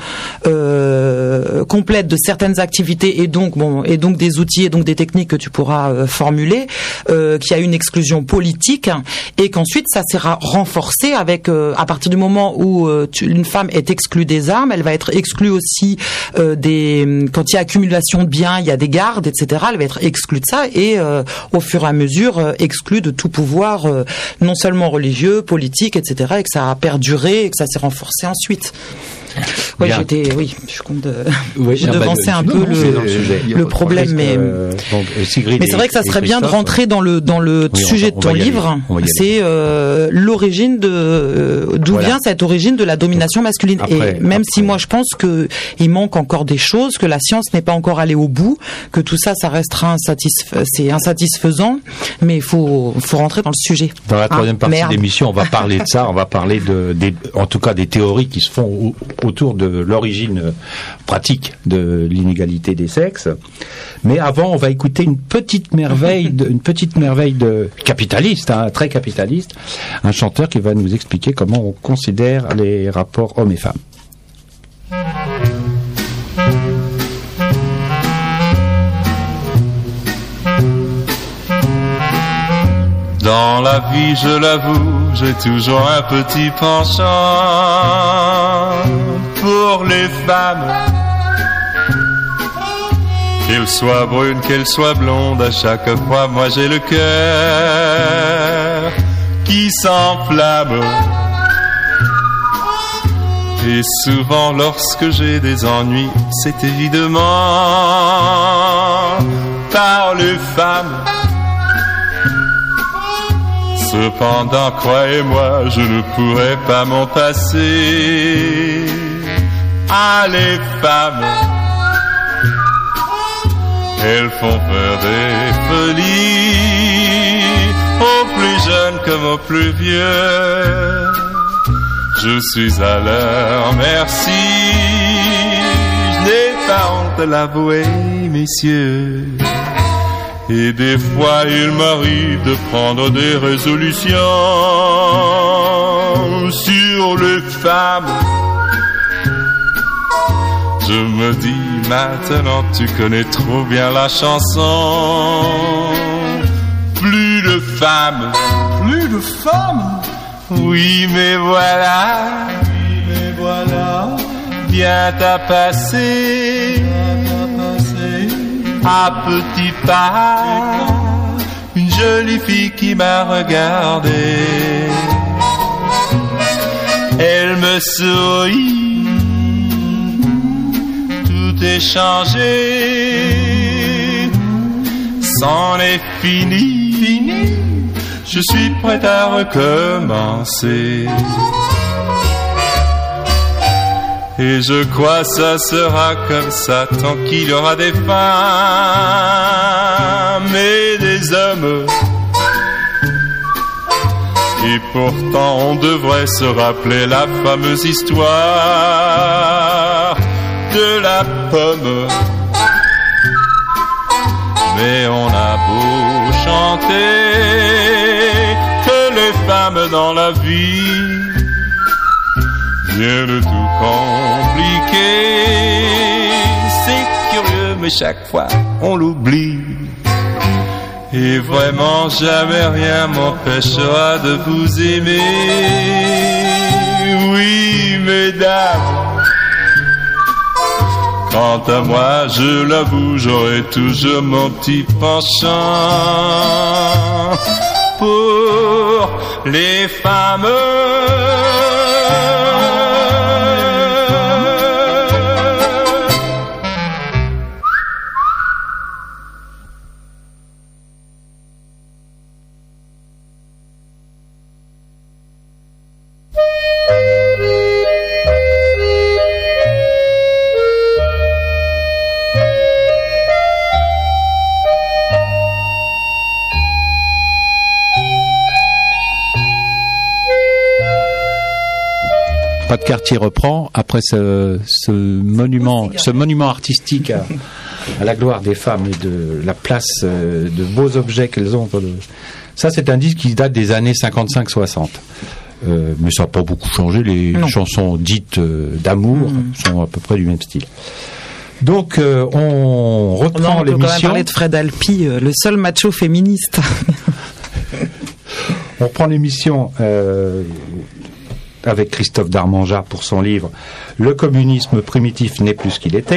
euh, complète de certaines activités et donc bon et donc des outils et donc des techniques que tu pourras euh, formuler, euh, qui a une exclusion politique et qu'ensuite ça sera renforcé avec euh, à partir du moment où euh, tu, une femme est exclue des armes, elle va être exclue aussi euh, des quand il y a accumulation de biens, il y a des gardes, et cetera. Elle va être exclue de ça et euh, au fur et à mesure euh, exclue de tout pouvoir euh, non seulement religieux, politique, et cetera. Et que ça a perduré et que ça s'est renforcé ensuite. Ouais, j'étais, oui, je compte de, oui, j'ai devancé un peu le, le, le problème, mais, euh, donc, mais c'est vrai que ça serait bien de rentrer dans le dans le oui, sujet on, on de ton livre. C'est euh, l'origine de euh, d'où voilà. vient cette origine de la domination masculine. Après, et même après. si moi je pense que il manque encore des choses, que la science n'est pas encore allée au bout, que tout ça, ça restera insatisf- c'est insatisfaisant, mais il faut faut rentrer dans le sujet. Dans la troisième hein, partie merde. de l'émission, on va parler de ça, on va parler de, des, en tout cas des théories qui se font au, autour de l'origine pratique de l'inégalité des sexes. Mais avant, on va écouter une petite merveille, de, une petite merveille de capitaliste, hein, très capitaliste, un chanteur qui va nous expliquer comment on considère les rapports hommes et femmes. Dans la vie, je l'avoue, j'ai toujours un petit penchant pour les femmes. Qu'elles soient brunes, qu'elles soient blondes, à chaque fois, moi j'ai le cœur qui s'enflamme. Et souvent, lorsque j'ai des ennuis, c'est évidemment par les femmes. Cependant, croyez-moi, je ne pourrais pas m'en passer. Ah, les femmes, elles font faire des folies, aux plus jeunes comme aux plus vieux. Je suis à leur merci, je n'ai pas honte de l'avouer, messieurs. Et des fois il m'arrive de prendre des résolutions sur les femmes. Je me dis maintenant tu connais trop bien la chanson. Plus de femmes, plus de femmes. Oui mais voilà, oui mais voilà, vient à passer. à petits pas, une jolie fille qui m'a regardé. Elle me sourit, tout est changé, c'en est fini, fini, je suis prêt à recommencer. Et je crois ça sera comme ça tant qu'il y aura des femmes et des hommes. Et pourtant on devrait se rappeler la fameuse histoire de la pomme. Mais on a beau chanter que les femmes dans la vie viennent tout compliquer. C'est curieux mais chaque fois on l'oublie. Et vraiment jamais rien m'empêchera de vous aimer. Oui, mesdames. Quant à moi, je l'avoue, j'aurai toujours mon petit penchant pour les femmes. Pas de quartier reprend après ce, ce monument, ce monument artistique à, à la gloire des femmes et de la place euh, de beaux objets qu'elles ont. Le... Ça, c'est un disque qui date des années cinquante-cinq soixante. Euh, mais ça n'a pas beaucoup changé. Les non. chansons dites euh, d'amour mmh. sont à peu près du même style. Donc, euh, on reprend on l'émission. On peut quand même parler de Fred Alpi, euh, le seul macho féministe. On reprend l'émission. Euh, avec Christophe Darmanjard pour son livre « Le communisme primitif n'est plus ce qu'il était ».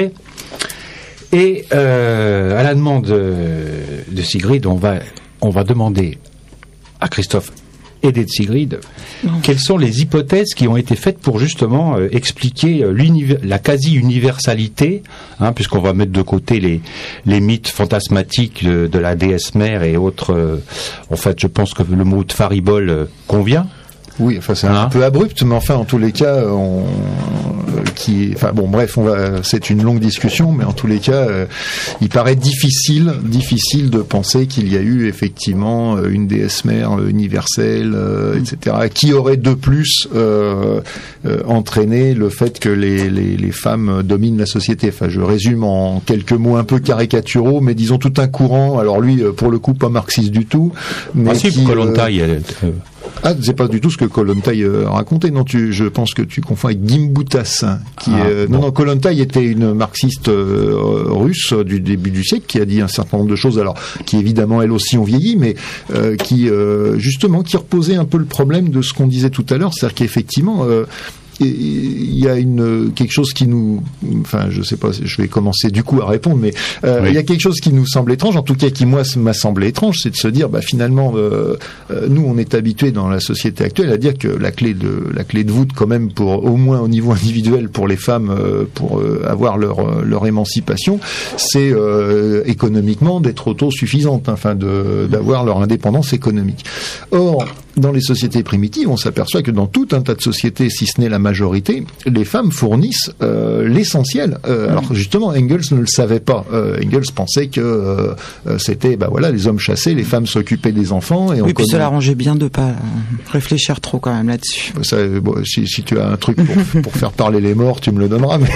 Et euh, à la demande de, de Sigrid, on va, on va demander à Christophe aidé de Sigrid non. quelles sont les hypothèses qui ont été faites pour justement euh, expliquer euh, la quasi-universalité, hein, puisqu'on va mettre de côté les, les mythes fantasmatiques de, de la déesse mère et autres. Euh, en fait, je pense que le mot de faribole euh, convient. Oui, enfin c'est un hein peu abrupt, mais enfin en tous les cas, on, euh, qui, enfin bon, bref, on va, c'est une longue discussion, mais en tous les cas, euh, il paraît difficile, difficile de penser qu'il y a eu effectivement une déesse mère universelle, euh, et cetera, qui aurait de plus euh, euh, entraîné le fait que les, les, les femmes dominent la société. Enfin, je résume en quelques mots un peu caricaturaux, mais disons tout un courant. Alors lui, pour le coup, pas marxiste du tout, mais ah, si, qui, Kollontai, euh, euh, Ah, c'est pas du tout ce que Kollontai euh, racontait. Non, tu, je pense que tu confonds avec Gimbutas, qui ah, euh, bon. non, non, Kollontai était une marxiste euh, russe du début du siècle qui a dit un certain nombre de choses, alors qui évidemment elles aussi ont vieilli, mais euh, qui euh, justement qui reposait un peu le problème de ce qu'on disait tout à l'heure, c'est-à-dire qu'effectivement euh, il y a une quelque chose qui nous, enfin je sais pas, je vais commencer du coup à répondre, mais euh, oui. il y a quelque chose qui nous semble étrange, en tout cas qui moi m'a semblé étrange, c'est de se dire bah finalement euh, euh, nous on est habitués dans la société actuelle à dire que la clé de la clé de voûte quand même pour au moins au niveau individuel pour les femmes euh, pour euh, avoir leur leur émancipation, c'est euh, économiquement d'être autosuffisantes, enfin de d'avoir leur indépendance économique. Or dans les sociétés primitives, on s'aperçoit que dans tout un tas de sociétés, si ce n'est la majorité, les femmes fournissent euh, l'essentiel. Euh, mmh. Alors justement, Engels ne le savait pas. Euh, Engels pensait que euh, c'était, bah voilà, les hommes chassaient, les femmes s'occupaient des enfants. Et oui, on puis connaît... ça l'arrangeait bien de pas réfléchir trop quand même là-dessus. Ça, bon, si, si tu as un truc pour, pour faire parler les morts, tu me le donneras. Mais,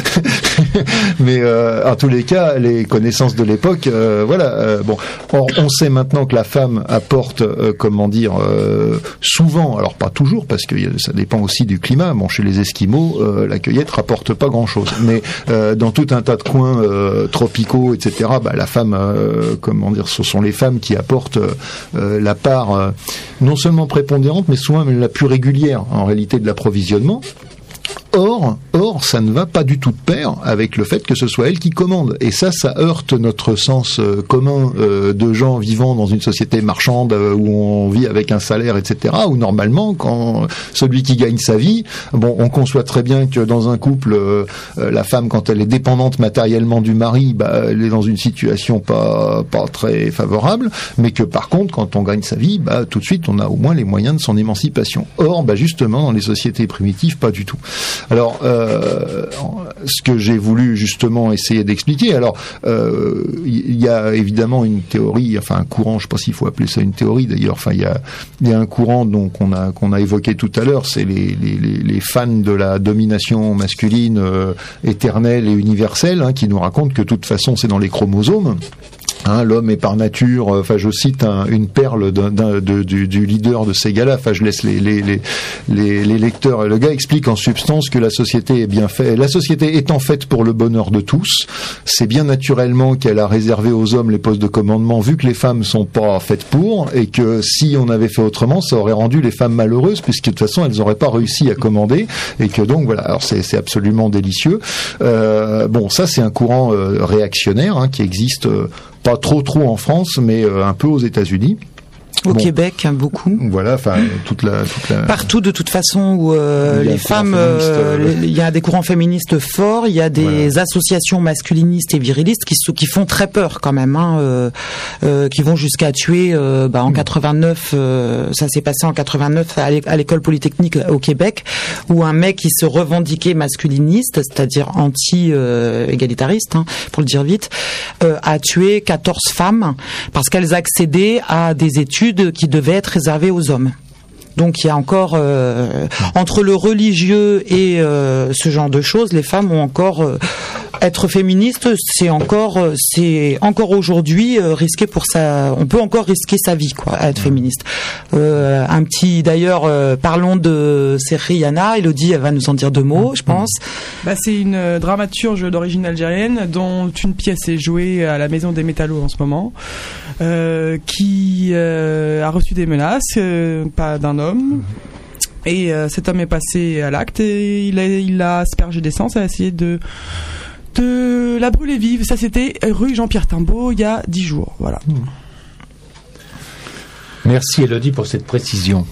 mais euh, en tous les cas, les connaissances de l'époque, euh, voilà. Euh, bon, or, on sait maintenant que la femme apporte, euh, comment dire. Euh, Euh, souvent, alors pas toujours, parce que ça dépend aussi du climat. Bon, chez les Esquimaux, euh, la cueillette rapporte pas grand-chose, mais euh, dans tout un tas de coins euh, tropicaux, et cetera, bah, la femme, euh, comment dire, ce sont les femmes qui apportent euh, la part euh, non seulement prépondérante, mais souvent même la plus régulière en réalité de l'approvisionnement. Or, or, ça ne va pas du tout de pair avec le fait que ce soit elle qui commande. Et ça, ça heurte notre sens euh, commun euh, de gens vivant dans une société marchande euh, où on vit avec un salaire, et cetera. Où normalement, quand celui qui gagne sa vie, bon, on conçoit très bien que dans un couple, euh, euh, la femme, quand elle est dépendante matériellement du mari, bah, elle est dans une situation pas pas très favorable. Mais que par contre, quand on gagne sa vie, bah, tout de suite, on a au moins les moyens de son émancipation. Or, bah, justement, dans les sociétés primitives, pas du tout. Alors, euh, ce que j'ai voulu justement essayer d'expliquer, alors, euh, il y a évidemment une théorie, enfin un courant, je sais pas s'il faut appeler ça une théorie d'ailleurs, enfin il y a, il y a un courant donc qu'on a qu'on a évoqué tout à l'heure, c'est les, les, les fans de la domination masculine euh, éternelle et universelle, hein, qui nous racontent que de toute façon c'est dans les chromosomes. Hein, l'homme est par nature, enfin je cite un, une perle d'un, d'un, de, du, du leader de ces gars-là, enfin je laisse les, les, les, les, les lecteurs, le gars explique en substance que la société est bien faite, la société étant faite pour le bonheur de tous, c'est bien naturellement qu'elle a réservé aux hommes les postes de commandement vu que les femmes sont pas faites pour, et que si on avait fait autrement, ça aurait rendu les femmes malheureuses puisque de toute façon elles n'auraient pas réussi à commander, et que donc voilà, alors c'est, c'est absolument délicieux. Euh, bon, ça c'est un courant euh, réactionnaire hein, qui existe euh, pas trop trop en France, mais euh, un peu aux États-Unis. Au bon. Québec, hein, beaucoup. Voilà, enfin toute la, toute la... Partout de toute façon où euh, les femmes, il euh, y a des courants féministes forts, il y a des voilà. associations masculinistes et virilistes qui qui font très peur quand même, hein, euh, euh, qui vont jusqu'à tuer. Euh, bah, en mmh. quatre-vingt-neuf, euh, ça s'est passé en quatre-vingt-neuf à l'école polytechnique au Québec, où un mec qui se revendiquait masculiniste, c'est-à-dire anti-égalitariste, euh, hein, pour le dire vite, euh, a tué quatorze femmes parce qu'elles accédaient à des études qui devait être réservé aux hommes. Donc il y a encore euh, entre le religieux et euh, ce genre de choses, les femmes ont encore euh, être féministe, c'est encore c'est encore aujourd'hui euh, risqué pour sa, on peut encore risquer sa vie quoi à être féministe. Euh, un petit d'ailleurs euh, parlons de Seriana, Elodie elle va nous en dire deux mots, je pense. Bah c'est une dramaturge d'origine algérienne dont une pièce est jouée à la Maison des Métallos en ce moment. Euh, qui euh, a reçu des menaces, euh, pas d'un homme, et euh, cet homme est passé à l'acte et il a, il a aspergé d'essence et a essayé de de la brûler vive. Ça c'était rue Jean-Pierre Timbaud il y a dix jours. Voilà. Merci Elodie pour cette précision.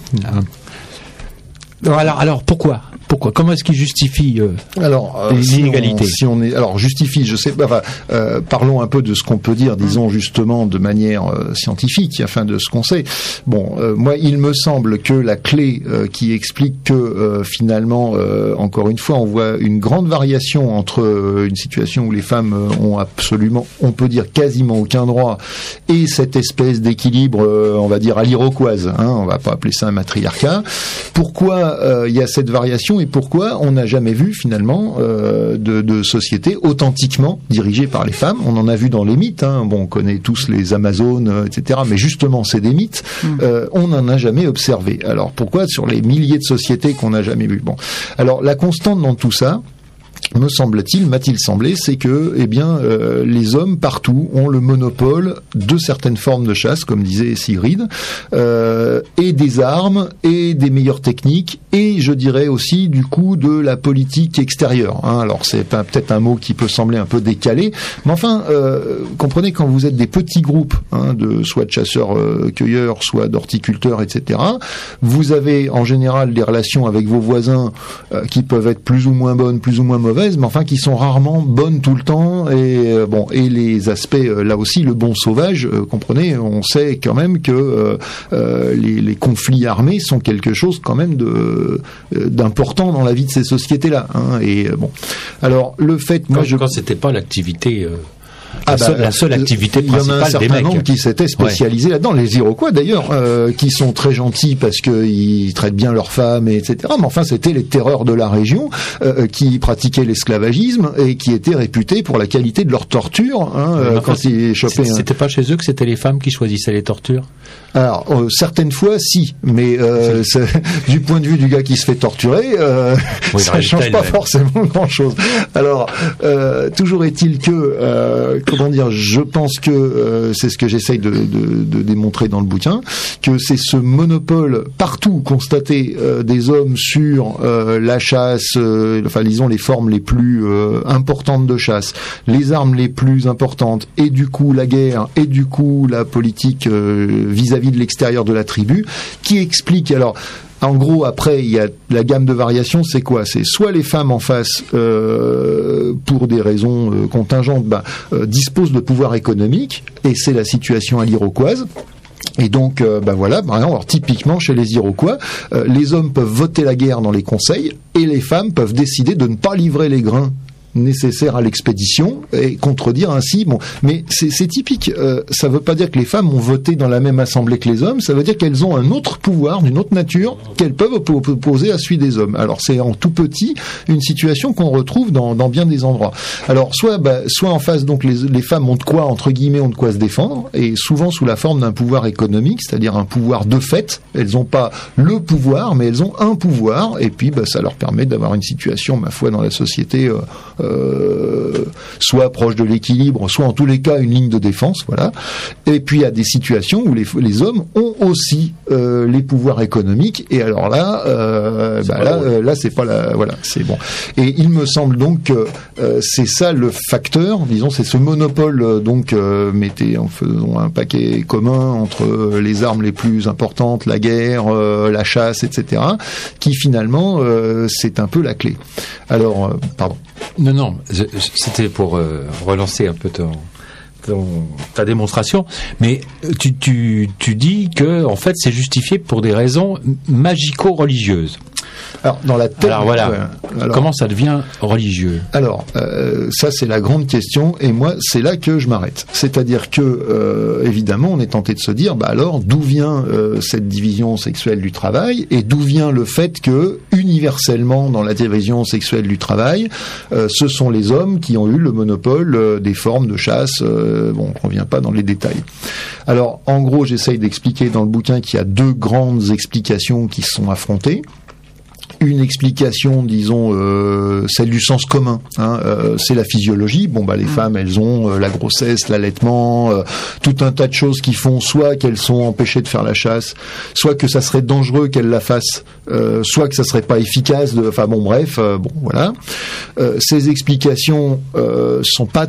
Alors, alors pourquoi Pourquoi Comment est-ce qu'il justifie euh, alors, euh, les si inégalités on, si on est, alors justifie, je sais pas. Enfin, euh, parlons un peu de ce qu'on peut dire, disons justement de manière euh, scientifique, afin de ce qu'on sait. Bon, euh, moi, il me semble que la clé euh, qui explique que euh, finalement, euh, encore une fois, on voit une grande variation entre euh, une situation où les femmes euh, ont absolument, on peut dire quasiment aucun droit, et cette espèce d'équilibre, euh, on va dire à l'iroquoise. Hein, on va pas appeler ça un matriarcat. Pourquoi il euh, y a cette variation et pourquoi on n'a jamais vu finalement euh, de, de société authentiquement dirigée par les femmes. On en a vu dans les mythes, hein. Bon, on connaît tous les Amazones, euh, et cetera. Mais justement, c'est des mythes. Mmh. Euh, on n'en a jamais observé. Alors pourquoi sur les milliers de sociétés qu'on n'a jamais vues? Bon, alors la constante dans tout ça, me semble-t-il, m'a-t-il semblé, c'est que, eh bien, euh, les hommes partout ont le monopole de certaines formes de chasse, comme disait Sigrid, euh, et des armes, et des meilleures techniques, et je dirais aussi du coup de la politique extérieure. Hein. Alors c'est peut-être un mot qui peut sembler un peu décalé, mais enfin, euh, comprenez quand vous êtes des petits groupes, hein, de soit de chasseurs-cueilleurs, euh, soit d'horticulteurs, et cetera. Vous avez en général des relations avec vos voisins euh, qui peuvent être plus ou moins bonnes, plus ou moins mauvaises, mais enfin qui sont rarement bonnes tout le temps. Et euh, bon, et les aspects euh, là aussi, le bon sauvage, euh, comprenez, on sait quand même que euh, euh, les, les conflits armés sont quelque chose quand même de euh, d'important dans la vie de ces sociétés-là. Hein, et euh, bon, alors le fait, moi quand, je quand c'était pas l'activité. Euh... Ah la, bah, seule, la seule activité principale des mecs. Il y en a un certain nombre qui s'étaient spécialisés ouais. là-dedans. Les Iroquois d'ailleurs, euh, qui sont très gentils parce qu'ils traitent bien leurs femmes, et cetera. Mais enfin, c'était les terreurs de la région euh, qui pratiquaient l'esclavagisme et qui étaient réputés pour la qualité de leur torture. Hein, euh, enfin, quand ils chopaient. C'était un... pas chez eux que c'était les femmes qui choisissaient les tortures? Alors, euh, certaines fois, si. Mais euh, du point de vue du gars qui se fait torturer, euh, oui, ça change pas même. forcément grand-chose. Alors, euh, toujours est-il que... Euh, comment dire, je pense que euh, c'est ce que j'essaye de, de, de démontrer dans le bouquin, que c'est ce monopole partout constaté euh, des hommes sur euh, la chasse, euh, enfin disons les formes les plus euh, importantes de chasse, les armes les plus importantes, et du coup la guerre, et du coup la politique euh, vis-à-vis de l'extérieur de la tribu, qui explique alors. En gros, après, il y a la gamme de variations, c'est quoi? C'est soit les femmes en face, euh, pour des raisons euh, contingentes, bah, euh, disposent de pouvoir économique, et c'est la situation à l'Iroquoise. Et donc, euh, ben voilà, par exemple, alors, typiquement chez les Iroquois, euh, les hommes peuvent voter la guerre dans les conseils, et les femmes peuvent décider de ne pas livrer les grains nécessaires à l'expédition et contredire ainsi. Bon, mais c'est, c'est typique. Euh, ça ne veut pas dire que les femmes ont voté dans la même assemblée que les hommes. Ça veut dire qu'elles ont un autre pouvoir, d'une autre nature, qu'elles peuvent opposer à celui des hommes. Alors c'est en tout petit une situation qu'on retrouve dans, dans bien des endroits. Alors soit, bah, soit en face, donc les, les femmes ont de quoi, entre guillemets, ont de quoi se défendre, et souvent sous la forme d'un pouvoir économique, c'est-à-dire un pouvoir de fait. Elles n'ont pas le pouvoir, mais elles ont un pouvoir, et puis bah, ça leur permet d'avoir une situation, ma foi, dans la société. Euh, Euh, soit proche de l'équilibre, soit en tous les cas une ligne de défense, voilà. Et puis il y a des situations où les, les hommes ont aussi euh, les pouvoirs économiques, et alors là, euh, bah là, euh, là c'est pas la, voilà, c'est bon. Et il me semble donc que euh, c'est ça le facteur, disons, c'est ce monopole euh, donc euh, mettez en faisant un paquet commun entre les armes les plus importantes, la guerre, euh, la chasse, et cetera, qui finalement euh, c'est un peu la clé. Alors, euh, pardon. Non, non, c'était pour euh, relancer un peu ton, ton, ta démonstration, mais tu, tu, tu dis que en fait c'est justifié pour des raisons magico-religieuses. Alors, dans la tête, alors voilà, ouais, alors, comment ça devient religieux? Alors, euh, ça c'est la grande question, et moi c'est là que je m'arrête. C'est-à-dire que, euh, évidemment, on est tenté de se dire, bah alors, d'où vient euh, cette division sexuelle du travail, et d'où vient le fait que, universellement, dans la division sexuelle du travail, euh, ce sont les hommes qui ont eu le monopole euh, des formes de chasse. Euh, bon, on ne revient pas dans les détails. Alors, en gros, j'essaye d'expliquer dans le bouquin qu'il y a deux grandes explications qui se sont affrontées. Une explication, disons, euh, celle du sens commun, hein, euh, c'est la physiologie. Bon, bah les femmes, elles ont euh, la grossesse, l'allaitement, euh, tout un tas de choses qui font soit qu'elles sont empêchées de faire la chasse, soit que ça serait dangereux qu'elles la fassent, euh, soit que ça serait pas efficace. De, enfin bon, bref, euh, bon voilà. Euh, ces explications euh, sont pas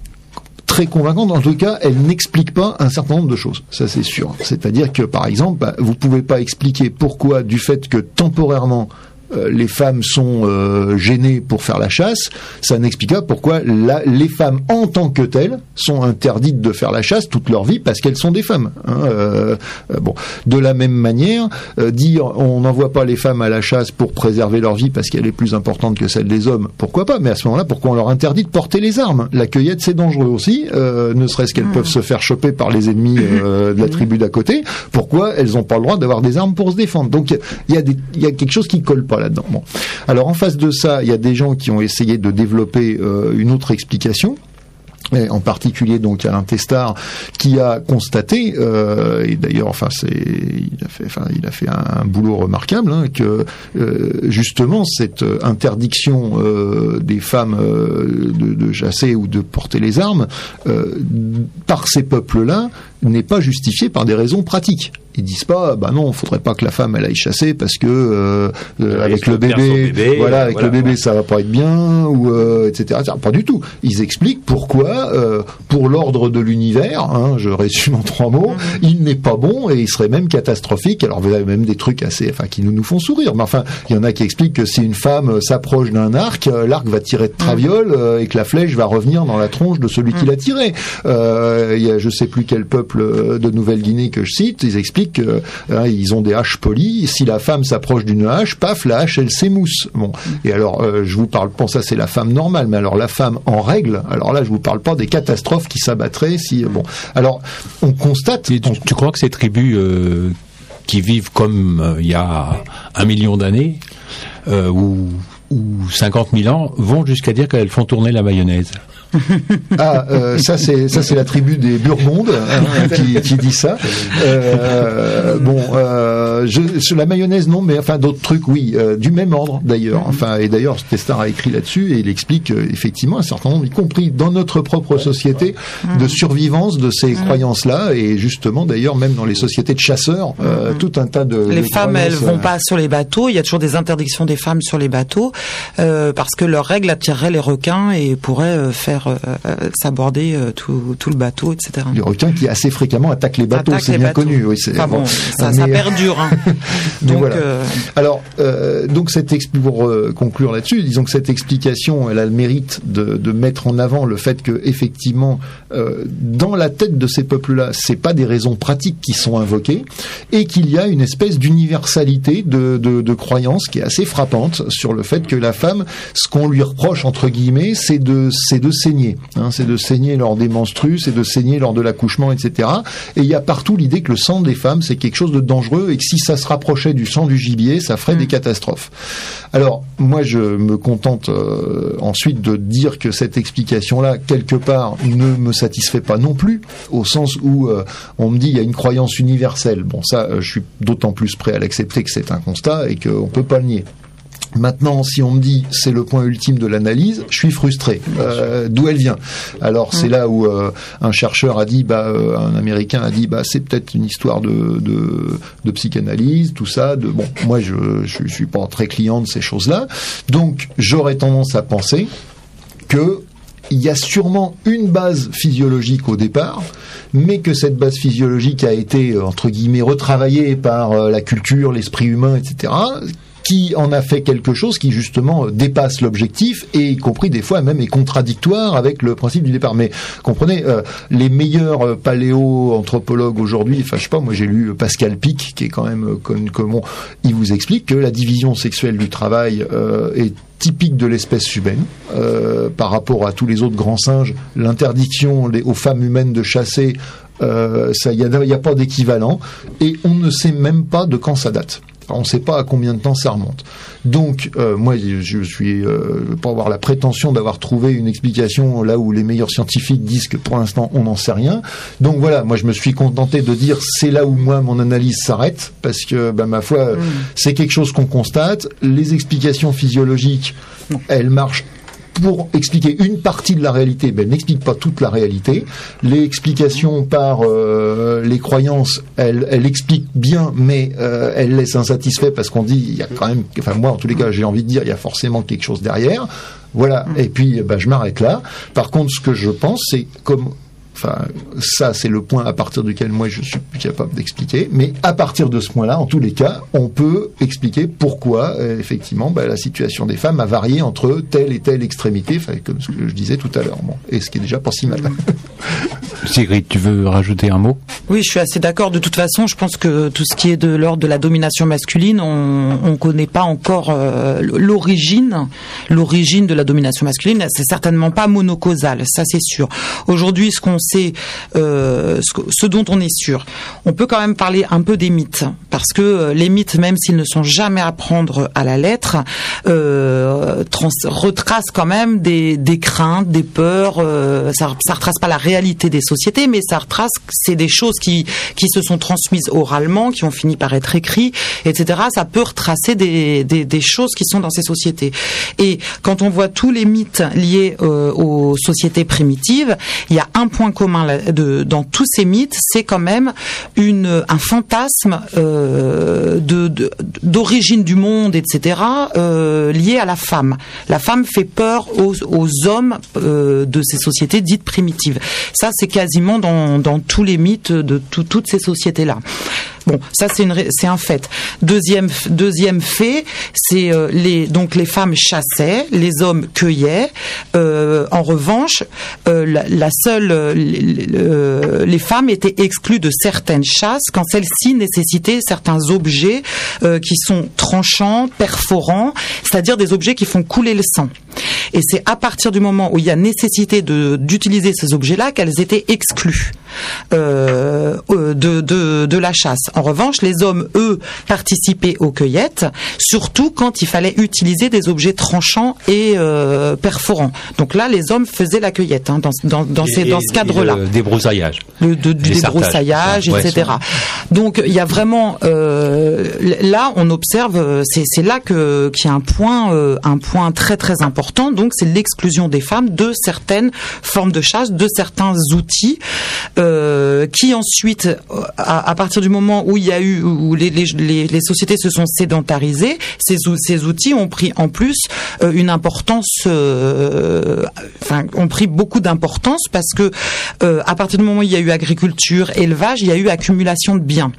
très convaincante. En tout cas, elle n'explique pas un certain nombre de choses. Ça, c'est sûr. C'est-à-dire que, par exemple, bah, vous pouvez pas expliquer pourquoi, du fait que temporairement, Euh, les femmes sont euh, gênées pour faire la chasse, ça n'explique pas pourquoi la, les femmes en tant que telles sont interdites de faire la chasse toute leur vie parce qu'elles sont des femmes. Hein, euh, euh, bon, de la même manière, euh, dire on n'envoie pas les femmes à la chasse pour préserver leur vie parce qu'elle est plus importante que celle des hommes, pourquoi pas? Mais à ce moment-là, pourquoi on leur interdit de porter les armes? La cueillette, c'est dangereux aussi, euh, ne serait-ce qu'elles mmh. peuvent se faire choper par les ennemis euh, de la tribu d'à côté. Pourquoi elles n'ont pas le droit d'avoir des armes pour se défendre? Donc il y a des, il y a quelque chose qui colle pas là-dedans. Bon. Alors en face de ça, il y a des gens qui ont essayé de développer euh, une autre explication. Et en particulier donc Alain Testard qui a constaté euh, et d'ailleurs enfin c'est il a fait enfin il a fait un, un boulot remarquable hein, que euh, justement cette interdiction euh, des femmes euh, de, de chasser ou de porter les armes euh, par ces peuples-là n'est pas justifiée par des raisons pratiques. Ils disent pas, bah non, faudrait pas que la femme elle aille chasser parce que euh, euh, avec le bébé, bébé, voilà, avec voilà, le bébé ça va pas être bien ou euh, et cetera, et cetera. Pas du tout. Ils expliquent pourquoi, euh, pour l'ordre de l'univers, hein, je résume en trois mots, mmh. il n'est pas bon et il serait même catastrophique. Alors vous avez même des trucs assez, enfin qui nous nous font sourire. Mais enfin, il y en a qui expliquent que si une femme s'approche d'un arc, l'arc va tirer de traviole euh, et que la flèche va revenir dans la tronche de celui mmh. qui l'a tiré. Euh, il y a, je sais plus quel peuple de Nouvelle-Guinée que je cite, ils expliquent que hein, ils ont des haches polies. Si la femme s'approche d'une hache, paf, la hache elle s'émousse. Bon. Et alors euh, je vous parle, bon ça c'est la femme normale, mais alors la femme en règle, alors là je vous parle pas des catastrophes qui s'abattraient si bon. Alors on constate. Et tu, tu crois que ces tribus euh, qui vivent comme euh, il y a un million d'années euh, ou ou cinquante mille ans vont jusqu'à dire qu'elles font tourner la mayonnaise? Ah, euh, ça c'est ça c'est la tribu des Burgondes hein, qui, qui dit ça. Euh, bon, euh, je, sur la mayonnaise non, mais enfin d'autres trucs oui, euh, du même ordre d'ailleurs. Enfin et d'ailleurs Testard a écrit là-dessus et il explique euh, effectivement un certain nombre, y compris dans notre propre société, de survivance de ces croyances-là et justement d'ailleurs même dans les sociétés de chasseurs, euh, tout un tas de les de femmes elles vont euh, pas sur les bateaux. Il y a toujours des interdictions des femmes sur les bateaux euh, parce que leurs règles attireraient les requins et pourraient euh, faire euh, s'aborder euh, tout, tout le bateau, et cetera. Les requins qui assez fréquemment attaquent les bateaux, Attaquent c'est les bien bateaux. connu. Oui, c'est, Enfin bon, bon. ça, Mais, ça perdure. Hein. mais Donc, voilà. euh, Alors, euh, donc cette expli- pour euh, conclure là-dessus, disons que cette explication, elle a le mérite de, de mettre en avant le fait que effectivement, euh, dans la tête de ces peuples-là, c'est pas des raisons pratiques qui sont invoquées, et qu'il y a une espèce d'universalité de, de, de croyance qui est assez frappante sur le fait que la femme, ce qu'on lui reproche entre guillemets, c'est de c'est de saigner, hein, c'est de saigner lors des menstrues, c'est de saigner lors de l'accouchement, et cetera. Et il y a partout l'idée que le sang des femmes c'est quelque chose de dangereux et que si ça se rapprochait du sang du gibier, ça ferait mmh. des catastrophes. Alors moi je me contente euh, ensuite de dire que cette explication-là quelque part ne me satisfait pas non plus, au sens où euh, on me dit il y a une croyance universelle. Bon ça, euh, je suis d'autant plus prêt à l'accepter que c'est un constat et qu'on peut pas le nier. Maintenant, si on me dit c'est le point ultime de l'analyse, je suis frustré. Euh, d'où elle vient? Alors c'est là où euh, un chercheur a dit, bah, euh, un Américain a dit, bah c'est peut-être une histoire de, de, de psychanalyse, tout ça. De bon, moi je, je, je suis pas très client de ces choses-là, donc j'aurais tendance à penser que il y a sûrement une base physiologique au départ, mais que cette base physiologique a été entre guillemets retravaillée par euh, la culture, l'esprit humain, et cetera, qui en a fait quelque chose qui justement dépasse l'objectif et y compris des fois même est contradictoire avec le principe du départ. Mais comprenez, euh, les meilleurs euh, paléo-anthropologues aujourd'hui, enfin je sais pas, moi j'ai lu Pascal Pic qui est quand même euh, comme, comme on, il vous explique que la division sexuelle du travail euh, est typique de l'espèce humaine euh, par rapport à tous les autres grands singes. L'interdiction les, aux femmes humaines de chasser, euh, ça, il y a, y a pas d'équivalent et on ne sait même pas de quand ça date. On ne sait pas à combien de temps ça remonte. Donc, euh, moi, je suis euh, pas avoir la prétention d'avoir trouvé une explication là où les meilleurs scientifiques disent que pour l'instant on n'en sait rien. Donc voilà, moi je me suis contenté de dire c'est là où moi mon analyse s'arrête parce que, ben, ma foi, mmh. c'est quelque chose qu'on constate. Les explications physiologiques, elles marchent pour expliquer une partie de la réalité, mais elle n'explique pas toute la réalité. Les explications par euh, les croyances, elles, elles expliquent bien, mais euh, elles laissent insatisfait parce qu'on dit, il y a quand même, enfin moi en tous les cas, j'ai envie de dire, il y a forcément quelque chose derrière. Voilà. Et puis, ben, je m'arrête là. Par contre, ce que je pense, c'est comme Enfin, ça, c'est le point à partir duquel moi je suis plus capable d'expliquer. Mais à partir de ce point-là, en tous les cas, on peut expliquer pourquoi, euh, effectivement, bah, la situation des femmes a varié entre telle et telle extrémité, enfin, comme ce que je disais tout à l'heure. Bon, et ce qui est déjà pas si mal. Sigrid, tu veux rajouter un mot? Oui, je suis assez d'accord. De toute façon, je pense que tout ce qui est de l'ordre de la domination masculine, on ne connaît pas encore euh, l'origine. L'origine de la domination masculine, c'est certainement pas monocausal, ça c'est sûr. Aujourd'hui, ce qu'on sait, euh, ce, ce dont on est sûr, on peut quand même parler un peu des mythes, parce que euh, les mythes, même s'ils ne sont jamais à prendre à la lettre, euh, trans, retracent quand même des, des craintes, des peurs. Euh, ça, ça retrace pas la réalité des sociétés, mais ça retrace, c'est des choses qui qui se sont transmises oralement, qui ont fini par être écrites, et cetera. Ça peut retracer des, des des choses qui sont dans ces sociétés. Et quand on voit tous les mythes liés euh, aux sociétés primitives, il y a un point commun là, de, dans tous ces mythes, c'est quand même une un fantasme euh, de, de d'origine du monde, et cetera. Euh, lié à la femme. La femme fait peur aux aux hommes euh, de ces sociétés dites primitives. Ça, c'est quasiment dans, dans tous les mythes de tout, toutes ces sociétés-là. Bon, ça c'est une c'est un fait. Deuxième deuxième fait, c'est euh, les donc les femmes chassaient, les hommes cueillaient. Euh, en revanche, euh, la, la seule euh, les, euh, les femmes étaient exclues de certaines chasses quand celles-ci nécessitaient certains objets euh, qui sont tranchants, perforants, c'est-à-dire des objets qui font couler le sang. Et c'est à partir du moment où il y a nécessité de, d'utiliser ces objets-là qu'elles étaient exclues euh, de, de, de la chasse. En revanche, les hommes, eux, participaient aux cueillettes, surtout quand il fallait utiliser des objets tranchants et euh, perforants. Donc là, les hommes faisaient la cueillette hein, dans, dans, dans, ces, dans ce cadre-là. Le débroussaillage. Le, de, du débroussaillage, ouais, et cetera. Donc il y a vraiment euh, là, on observe, c'est, c'est là que qu'il y a un point, euh, un point très très important. Donc c'est l'exclusion des femmes de certaines formes de chasse, de certains outils, euh, qui ensuite, à, à partir du moment où il y a eu, où les, les, les, les sociétés se sont sédentarisées, ces, ces outils ont pris en plus euh, une importance, euh, enfin, ont pris beaucoup d'importance parce que euh, à partir du moment où il y a eu agriculture, élevage, il y a eu accumulation de biens.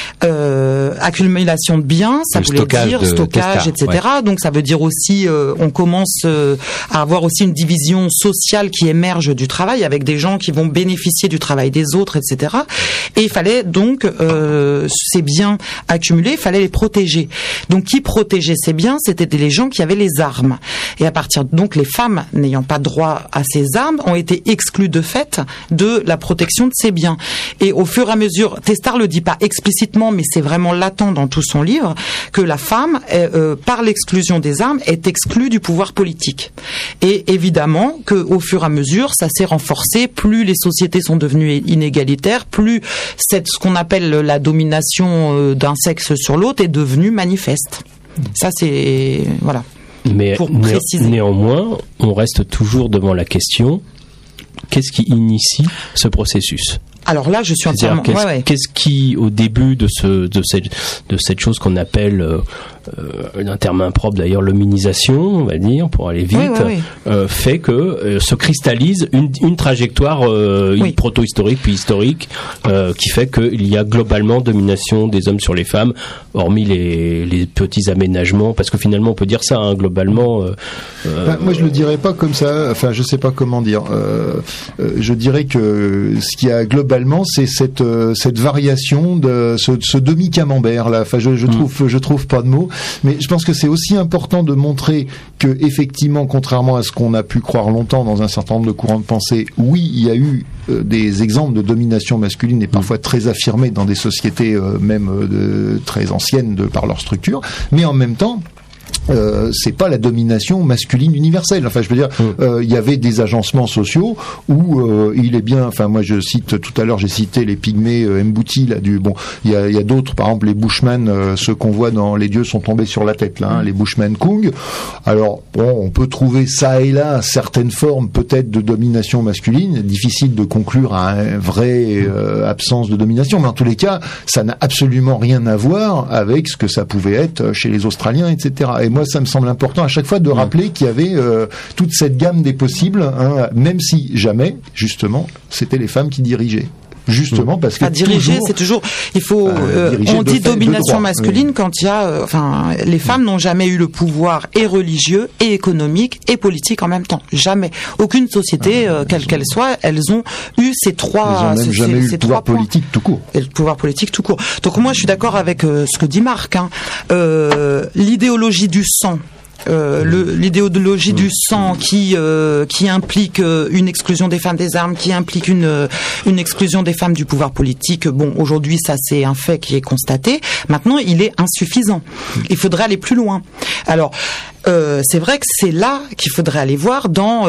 Euh, accumulation de biens, ça le voulait stockage dire de, stockage, de et cetera. Ouais. Donc ça veut dire aussi, euh, on commence euh, à avoir aussi une division sociale qui émerge du travail, avec des gens qui vont bénéficier du travail des autres, et cetera. Et il fallait donc euh, ces biens accumulés, il fallait les protéger. Donc qui protégeait ces biens? C'était les gens qui avaient les armes. Et à partir donc les femmes n'ayant pas droit à ces armes ont été exclues de fait de la protection de ces biens. Et au fur et à mesure, Testard le dit pas explicitement, mais c'est vraiment latent dans tout son livre, que la femme, euh, par l'exclusion des armes, est exclue du pouvoir politique. Et évidemment qu'au fur et à mesure, ça s'est renforcé. Plus les sociétés sont devenues inégalitaires, plus cette, ce qu'on appelle la domination d'un sexe sur l'autre est devenue manifeste. Ça, c'est... voilà. Mais pour néan- préciser. Néanmoins, on reste toujours devant la question, qu'est-ce qui initie ce processus ? Alors là, je suis entièrement... Qu'est-ce, ouais, ouais. qu'est-ce qui, au début de ce, de cette, de cette chose qu'on appelle, euh, euh, un terme impropre d'ailleurs, l'hominisation, on va dire, pour aller vite, oui, oui, oui. Euh, fait que euh, se cristallise une, une trajectoire euh, Oui. proto-historique puis historique, euh, qui fait qu'il y a globalement domination des hommes sur les femmes, hormis les, les petits aménagements, parce que finalement on peut dire ça, hein, globalement. Euh, Enfin, moi, je le dirais pas comme ça. Enfin, je sais pas comment dire. Euh, euh, je dirais que ce qu'il y a globalement, c'est cette euh, cette variation de ce, ce demi-camembert là. Enfin, je, je trouve, je trouve pas de mots. Mais je pense que c'est aussi important de montrer que, effectivement, contrairement à ce qu'on a pu croire longtemps dans un certain nombre de courants de pensée, oui, il y a eu euh, des exemples de domination masculine et parfois très affirmés dans des sociétés euh, même euh, de, très anciennes de par leur structure. Mais en même temps, Euh, c'est pas la domination masculine universelle. Enfin, je veux dire, il euh, y avait des agencements sociaux où euh, il est bien. Enfin, moi, je cite tout à l'heure, j'ai cité les pygmées euh, Mbouti là du. Bon, il y a, y a d'autres, par exemple les Bushmen, euh, ceux qu'on voit dans Les dieux sont tombés sur la tête là, hein, les Bushmen Kung. Alors, bon, on peut trouver ça et là certaines formes peut-être de domination masculine. Difficile de conclure à une vraie euh, absence de domination, mais en tous les cas, ça n'a absolument rien à voir avec ce que ça pouvait être chez les Australiens, et cetera. Et moi, ça me semble important à chaque fois de rappeler qu'il y avait euh, toute cette gamme des possibles, hein, même si jamais, justement, c'était les femmes qui dirigeaient. Justement parce que enfin, diriger, toujours, c'est toujours. Il faut. Euh, euh, on dit fait, domination masculine oui. quand il y a. Euh, enfin, les femmes n'ont jamais eu le pouvoir et religieux et économique et politique en même temps. Jamais. Aucune société, ah, euh, quelle qu'elle soit, elles ont eu ces trois. Elles ont même ces, jamais ces, eu ces le pouvoir trois politique points. tout court. Et le pouvoir politique tout court. Donc moi, je suis d'accord avec euh, ce que dit Marc. Hein. Euh, l'idéologie du sang. Euh, le, l'idéologie du sang qui euh, qui implique euh, une exclusion des femmes des armes, qui implique une euh, une exclusion des femmes du pouvoir politique. Bon, aujourd'hui, ça c'est un fait qui est constaté. Maintenant, il est insuffisant. Il faudrait aller plus loin. Alors, euh, c'est vrai que c'est là qu'il faudrait aller voir dans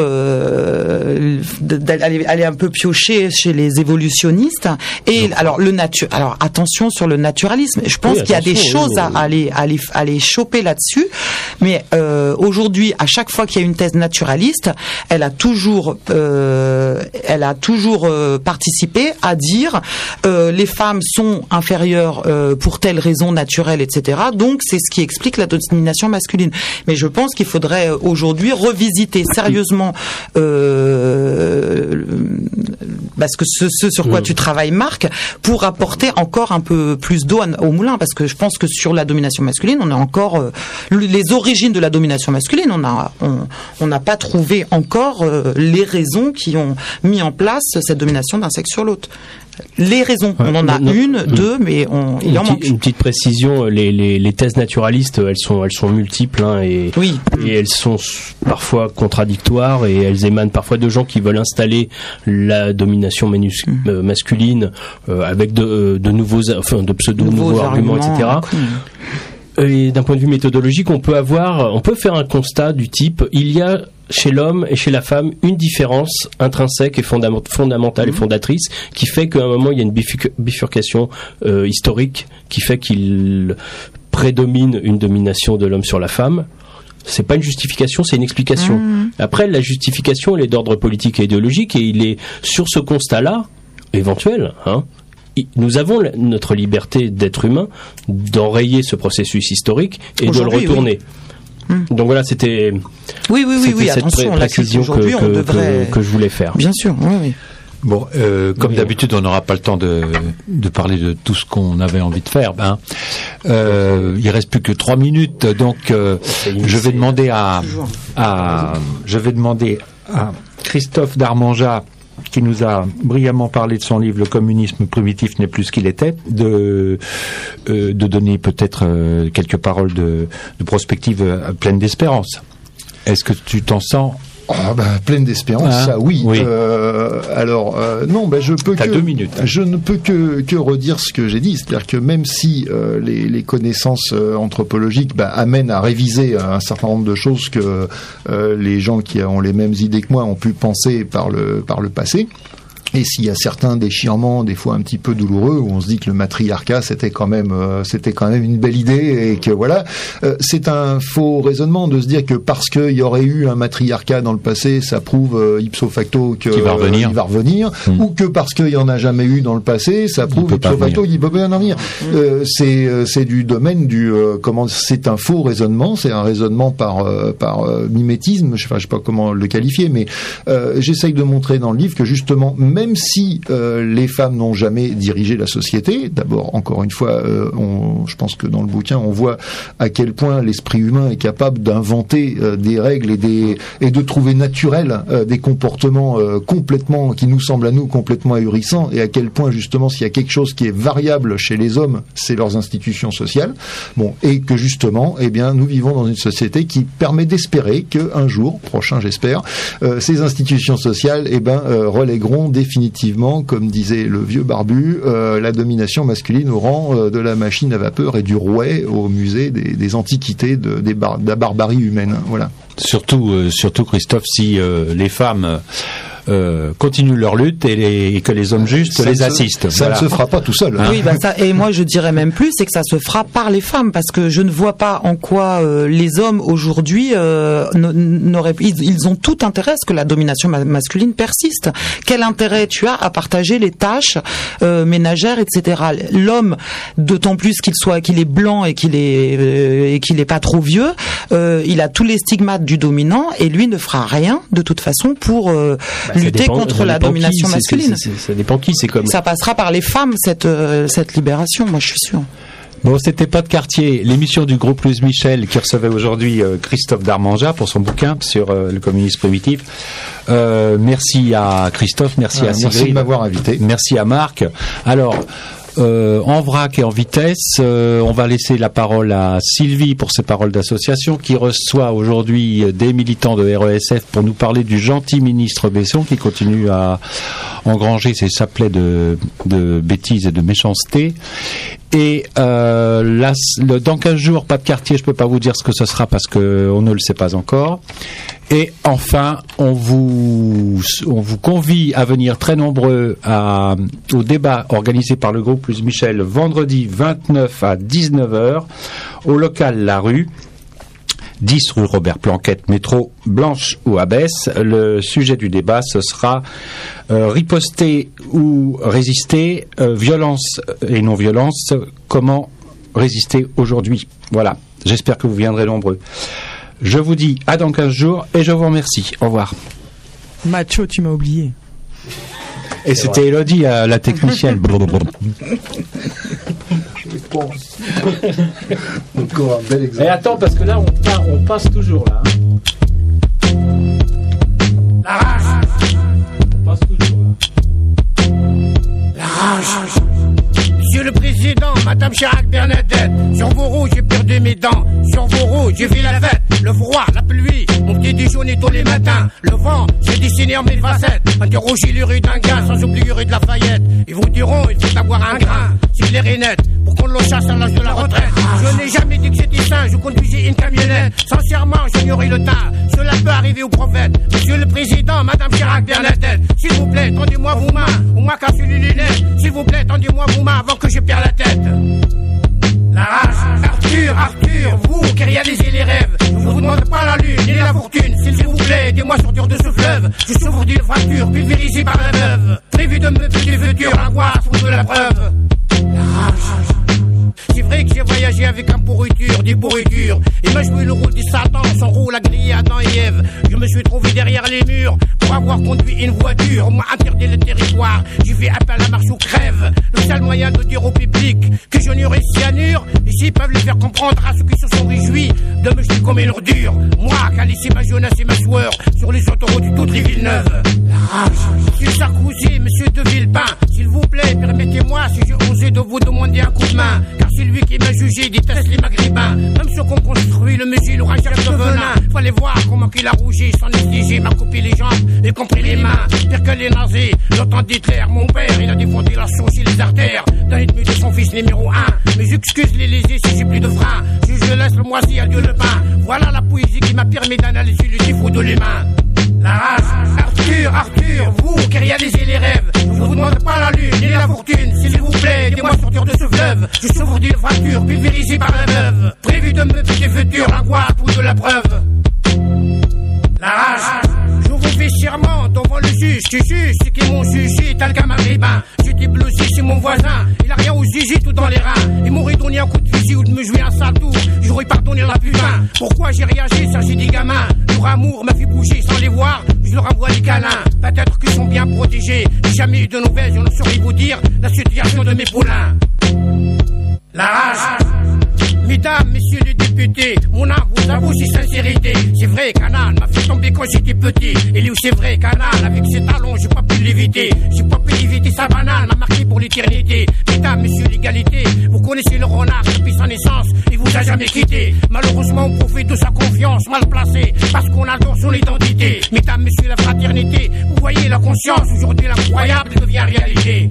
euh, d'aller aller un peu piocher chez les évolutionnistes. Et donc, alors le nature. Alors attention sur le naturalisme. Je pense oui, qu'il y a des choses oui, oui. à aller à aller à aller choper là-dessus, mais euh, Euh, aujourd'hui, à chaque fois qu'il y a une thèse naturaliste, elle a toujours, euh, elle a toujours euh, participé à dire euh, les femmes sont inférieures euh, pour telle raison naturelle, et cetera. Donc, c'est ce qui explique la domination masculine. Mais je pense qu'il faudrait aujourd'hui revisiter sérieusement euh, parce que ce, ce sur quoi mmh. tu travailles, Marc, pour apporter encore un peu plus d'eau au moulin, parce que je pense que sur la domination masculine, on a encore euh, les origines de la domination masculine, on a, on, on n'a pas trouvé encore euh, les raisons qui ont mis en place cette domination d'un sexe sur l'autre. les raisons. On en a non, une, non, deux, mais on, il une, en petite, manque. une petite précision, les, les, les thèses naturalistes, elles sont, elles sont multiples, hein, et, oui. et elles sont parfois contradictoires, et elles émanent parfois de gens qui veulent installer la domination manus, mmh. euh, masculine euh, avec de, de nouveaux, enfin, de pseudo nouveaux, nouveaux arguments, arguments, et cetera. Mmh. Et d'un point de vue méthodologique, on peut avoir, on peut faire un constat du type, il y a chez l'homme et chez la femme une différence intrinsèque et fondament, fondamentale mmh. et fondatrice qui fait qu'à un moment il y a une bifurcation euh, historique qui fait qu'il prédomine une domination de l'homme sur la femme. C'est pas une justification, c'est une explication. Mmh. Après, la justification, elle est d'ordre politique et idéologique, et il est sur ce constat-là, éventuel, hein, nous avons notre liberté d'être humain d'enrayer ce processus historique et de le retourner. Oui. Donc voilà, c'était, oui, oui, oui, oui, cette attention, pré- précision que, que, devrait... que, que je voulais faire. Bien sûr, oui, oui. Bon, euh, comme oui. d'habitude, on n'aura pas le temps de, de parler de tout ce qu'on avait envie de faire. Ben, euh, il reste plus que trois minutes, donc euh, je vais demander à, à, je vais demander à Christophe Darmanjat, qui nous a brillamment parlé de son livre « Le communisme primitif n'est plus ce qu'il était », de, euh, de donner peut-être euh, quelques paroles de, de prospective euh, pleine d'espérance. Est-ce que tu t'en sens Oh, bah, pleine d'espérance, ah, ça oui. oui. Euh, alors euh, non, bah, je peux T'as que deux minutes. je ne peux que que redire ce que j'ai dit, c'est-à-dire que même si euh, les, les connaissances euh, anthropologiques bah, amènent à réviser un certain nombre de choses que euh, les gens qui ont les mêmes idées que moi ont pu penser par le par le passé. Et s'il y a certains déchirements, des fois un petit peu douloureux, où on se dit que le matriarcat c'était quand même, euh, c'était quand même une belle idée, et que voilà, euh, c'est un faux raisonnement de se dire que parce qu'il y aurait eu un matriarcat dans le passé, ça prouve euh, ipso facto que qu'il va revenir, euh, il va revenir mmh. ou que parce qu'il y en a jamais eu dans le passé, ça prouve ipso facto qu'il peut pas en venir. Mmh. Euh, c'est euh, c'est du domaine du euh, comment, c'est un faux raisonnement, c'est un raisonnement par euh, par euh, mimétisme, je sais, enfin, je sais pas comment le qualifier, mais euh, j'essaye de montrer dans le livre que justement même Même si euh, les femmes n'ont jamais dirigé la société, d'abord, encore une fois, euh, on, je pense que dans le bouquin, on voit à quel point l'esprit humain est capable d'inventer euh, des règles et, des, et de trouver naturels euh, des comportements euh, complètement, qui nous semblent à nous complètement ahurissants, et à quel point, justement, s'il y a quelque chose qui est variable chez les hommes, c'est leurs institutions sociales. Bon, et que justement, eh bien, nous vivons dans une société qui permet d'espérer qu'un jour, prochain j'espère, euh, ces institutions sociales, eh ben, euh, relègueront définitivement Définitivement, comme disait le vieux barbu, euh, la domination masculine au rang euh, de la machine à vapeur et du rouet au musée des, des antiquités de, des bar- de la barbarie humaine. Voilà. Surtout, euh, surtout Christophe, si euh, les femmes Euh, continuent leur lutte et, les, et que les hommes justes ça les se, assistent. Ça voilà. ne se fera pas tout seul. Hein. Oui, bah ça, et moi je dirais même plus, c'est que ça se fera par les femmes, parce que je ne vois pas en quoi euh, les hommes aujourd'hui euh, n'auraient, ils, ils ont tout intérêt à ce que la domination ma- masculine persiste. Quel intérêt tu as à partager les tâches euh, ménagères, et cetera. L'homme, d'autant plus qu'il soit, qu'il est blanc et qu'il est euh, et qu'il est pas trop vieux, euh, il a tous les stigmates du dominant et lui ne fera rien de toute façon pour euh, bah, lutter dépend, contre la domination qui, masculine. C'est, c'est, c'est, ça dépend qui, c'est comme. Ça passera par les femmes cette euh, cette libération, moi je suis sûre. Bon, c'était Pas de quartier, l'émission du groupe Louise Michel qui recevait aujourd'hui euh, Christophe Darmanjat pour son bouquin sur euh, le communisme primitif. Euh, merci à Christophe, merci ah, à Sigrid. Merci de m'avoir invité. Merci à Marc. Alors, Euh, en vrac et en vitesse, euh, on va laisser la parole à Sylvie pour ses paroles d'association, qui reçoit aujourd'hui des militants de R E S F pour nous parler du gentil ministre Besson qui continue à engranger ses chaplets de, de bêtises et de méchanceté. Et euh, là, le, dans quinze jours, Pas de quartier, je peux pas vous dire ce que ce sera parce que on ne le sait pas encore. Et enfin, on vous, on vous convie à venir très nombreux à, au débat organisé par le groupe Louise Michel vendredi vingt-neuf à dix-neuf heures au local La Rue, dix rue Robert Planquette, métro Blanche ou Abbesse. Le sujet du débat, ce sera euh, riposter ou résister, euh, violence et non-violence, comment résister aujourd'hui. Voilà, j'espère que vous viendrez nombreux. Je vous dis à dans quinze jours et je vous remercie. Au revoir. Macho, tu m'as oublié. Et c'est c'était vrai. Élodie, la technicienne. Encore un bel exemple. Et attends, parce que là, on, part, on passe toujours là. La race. On passe toujours là. La race. Chirac, Bernadette. Sur vos roues, j'ai perdu mes dents. Sur vos roues, j'ai vu la fête. Le froid, la pluie, mon petit déjeuner tous les matins. Le vent, j'ai dessiné en mille facettes. Interrogez les rues d'un gars, sans oublier rue de Lafayette. Ils vous diront, il faut avoir un grain. Si l'air est net, pour qu'on le chasse à l'âge de la retraite. Je n'ai jamais dit que j'étais sain, je conduisais une camionnette. Sincèrement, j'ignorais le teint. Cela peut arriver au prophète. Monsieur le Président, Madame Chirac, Bernadette. S'il vous plaît, tendez-moi vos mains. On m'a cassé les lunettes. S'il vous plaît, tendez-moi vos mains avant que je perde la tête. La rage, Arthur, Arthur, vous qui réalisez les rêves. Je vous demande pas la lune ni la fortune. S'il vous plaît, aidez-moi sortir de ce fleuve. Je souffre d'une fracture pulvérisée par la veuve. Prévu de me faire du futur, l'angoisse ou de la preuve. La rage. C'est vrai que j'ai voyagé avec un pourriture, des pourritures. Il m'a joué le rôle du Satan, son rôle a grillé Adam et Ève. Je me suis trouvé derrière les murs pour avoir conduit une voiture. On m'a interdit le territoire, j'ai fait appel à la marche ou crève. Le seul moyen de dire au public que je n'aurai cyanure. Ici ils peuvent le faire comprendre à ceux qui se sont réjouis de me jeter comme une ordure. Moi qui a laissé ma jeunesse et ma sueur sur les autoroutes de toutes les villes neuves. La rage. Monsieur Sarkozy, monsieur de Villepin, s'il vous plaît, permettez-moi si j'ai osé de vous demander un coup de main. Car c'est lui qui m'a jugé déteste les maghrébins. Même ceux qu'on construit le musée, le rangeur de venin. Fallait voir comment qu'il a rougi, son exigé, m'a coupé les jambes, y compris les mains. Pire que les nazis, l'OTAN d'Hitler. Mon père, il a défendu la sauce et les artères dans l'ennemi de son fils numéro un. Mais j'excuse les lésés si j'ai plus de frein. Si je laisse le moisi à Dieu le pain. Voilà la poésie qui m'a permis d'analyser le défaut de l'humain. La rage, Arthur, Arthur, vous qui réalisez les rêves. Je vous demande pas la lune ni la fortune. S'il vous plaît, aidez-moi sortir de ce fleuve. Je souffre d'une fracture pulvérisée par la veuve. Prévu de me piquer futur, l'angoisse ou de la preuve. La rage. Je vous fais serment devant le juge. Tu juges ceux qui m'ont jugé tel qu'un maghrébin. J'étais blessé chez mon voisin. Il a rien aux zizi tout dans les reins. Il m'aurait donné un coup de fusil ou de me jouer un sale tour. J'aurais pardonné la putain. Pourquoi j'ai réagi, ça j'ai des gamins. Leur amour m'a fait bouger sans les voir. Je leur envoie des câlins. Peut-être qu'ils sont bien protégés. J'ai jamais eu de nouvelles, je ne saurais vous dire la situation de mes poulains. La rage. Mesdames, messieurs les députés, mon âme vous avoue ses sincérités. C'est vrai qu'Anal m'a fait tomber quand j'étais petit. Et lui c'est vrai qu'Anal, avec ses talons, j'ai pas pu l'éviter. J'ai pas pu éviter sa banane, m'a marqué pour l'éternité. Mesdames, messieurs l'égalité, vous connaissez le renard depuis sa naissance. Il vous a jamais quitté. Malheureusement, on profite de sa confiance mal placée, parce qu'on adore son identité. Mesdames, messieurs la fraternité, vous voyez la conscience, aujourd'hui l'incroyable devient réalité.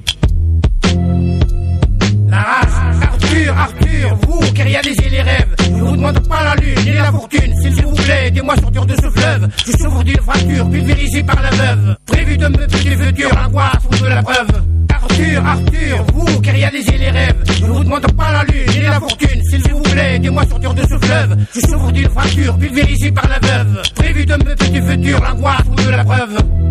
La rage, Arthur, Arthur, vous qui réalisez les rêves. Je vous demande pas la lune ni la fortune. S'il vous plaît, aidez-moi sortir de ce fleuve. Je souffre d'une fracture pulvérisée par la veuve. Prévu de me piquer futur, l'angoisse ou de la preuve. Arthur, Arthur, vous qui réalisez les rêves. Je vous demande pas la lune ni la fortune. S'il vous plaît, aidez-moi sortir de ce fleuve. Je souffre d'une fracture pulvérisée par la veuve. Prévu de me piquer futur, l'angoisse ou de la preuve.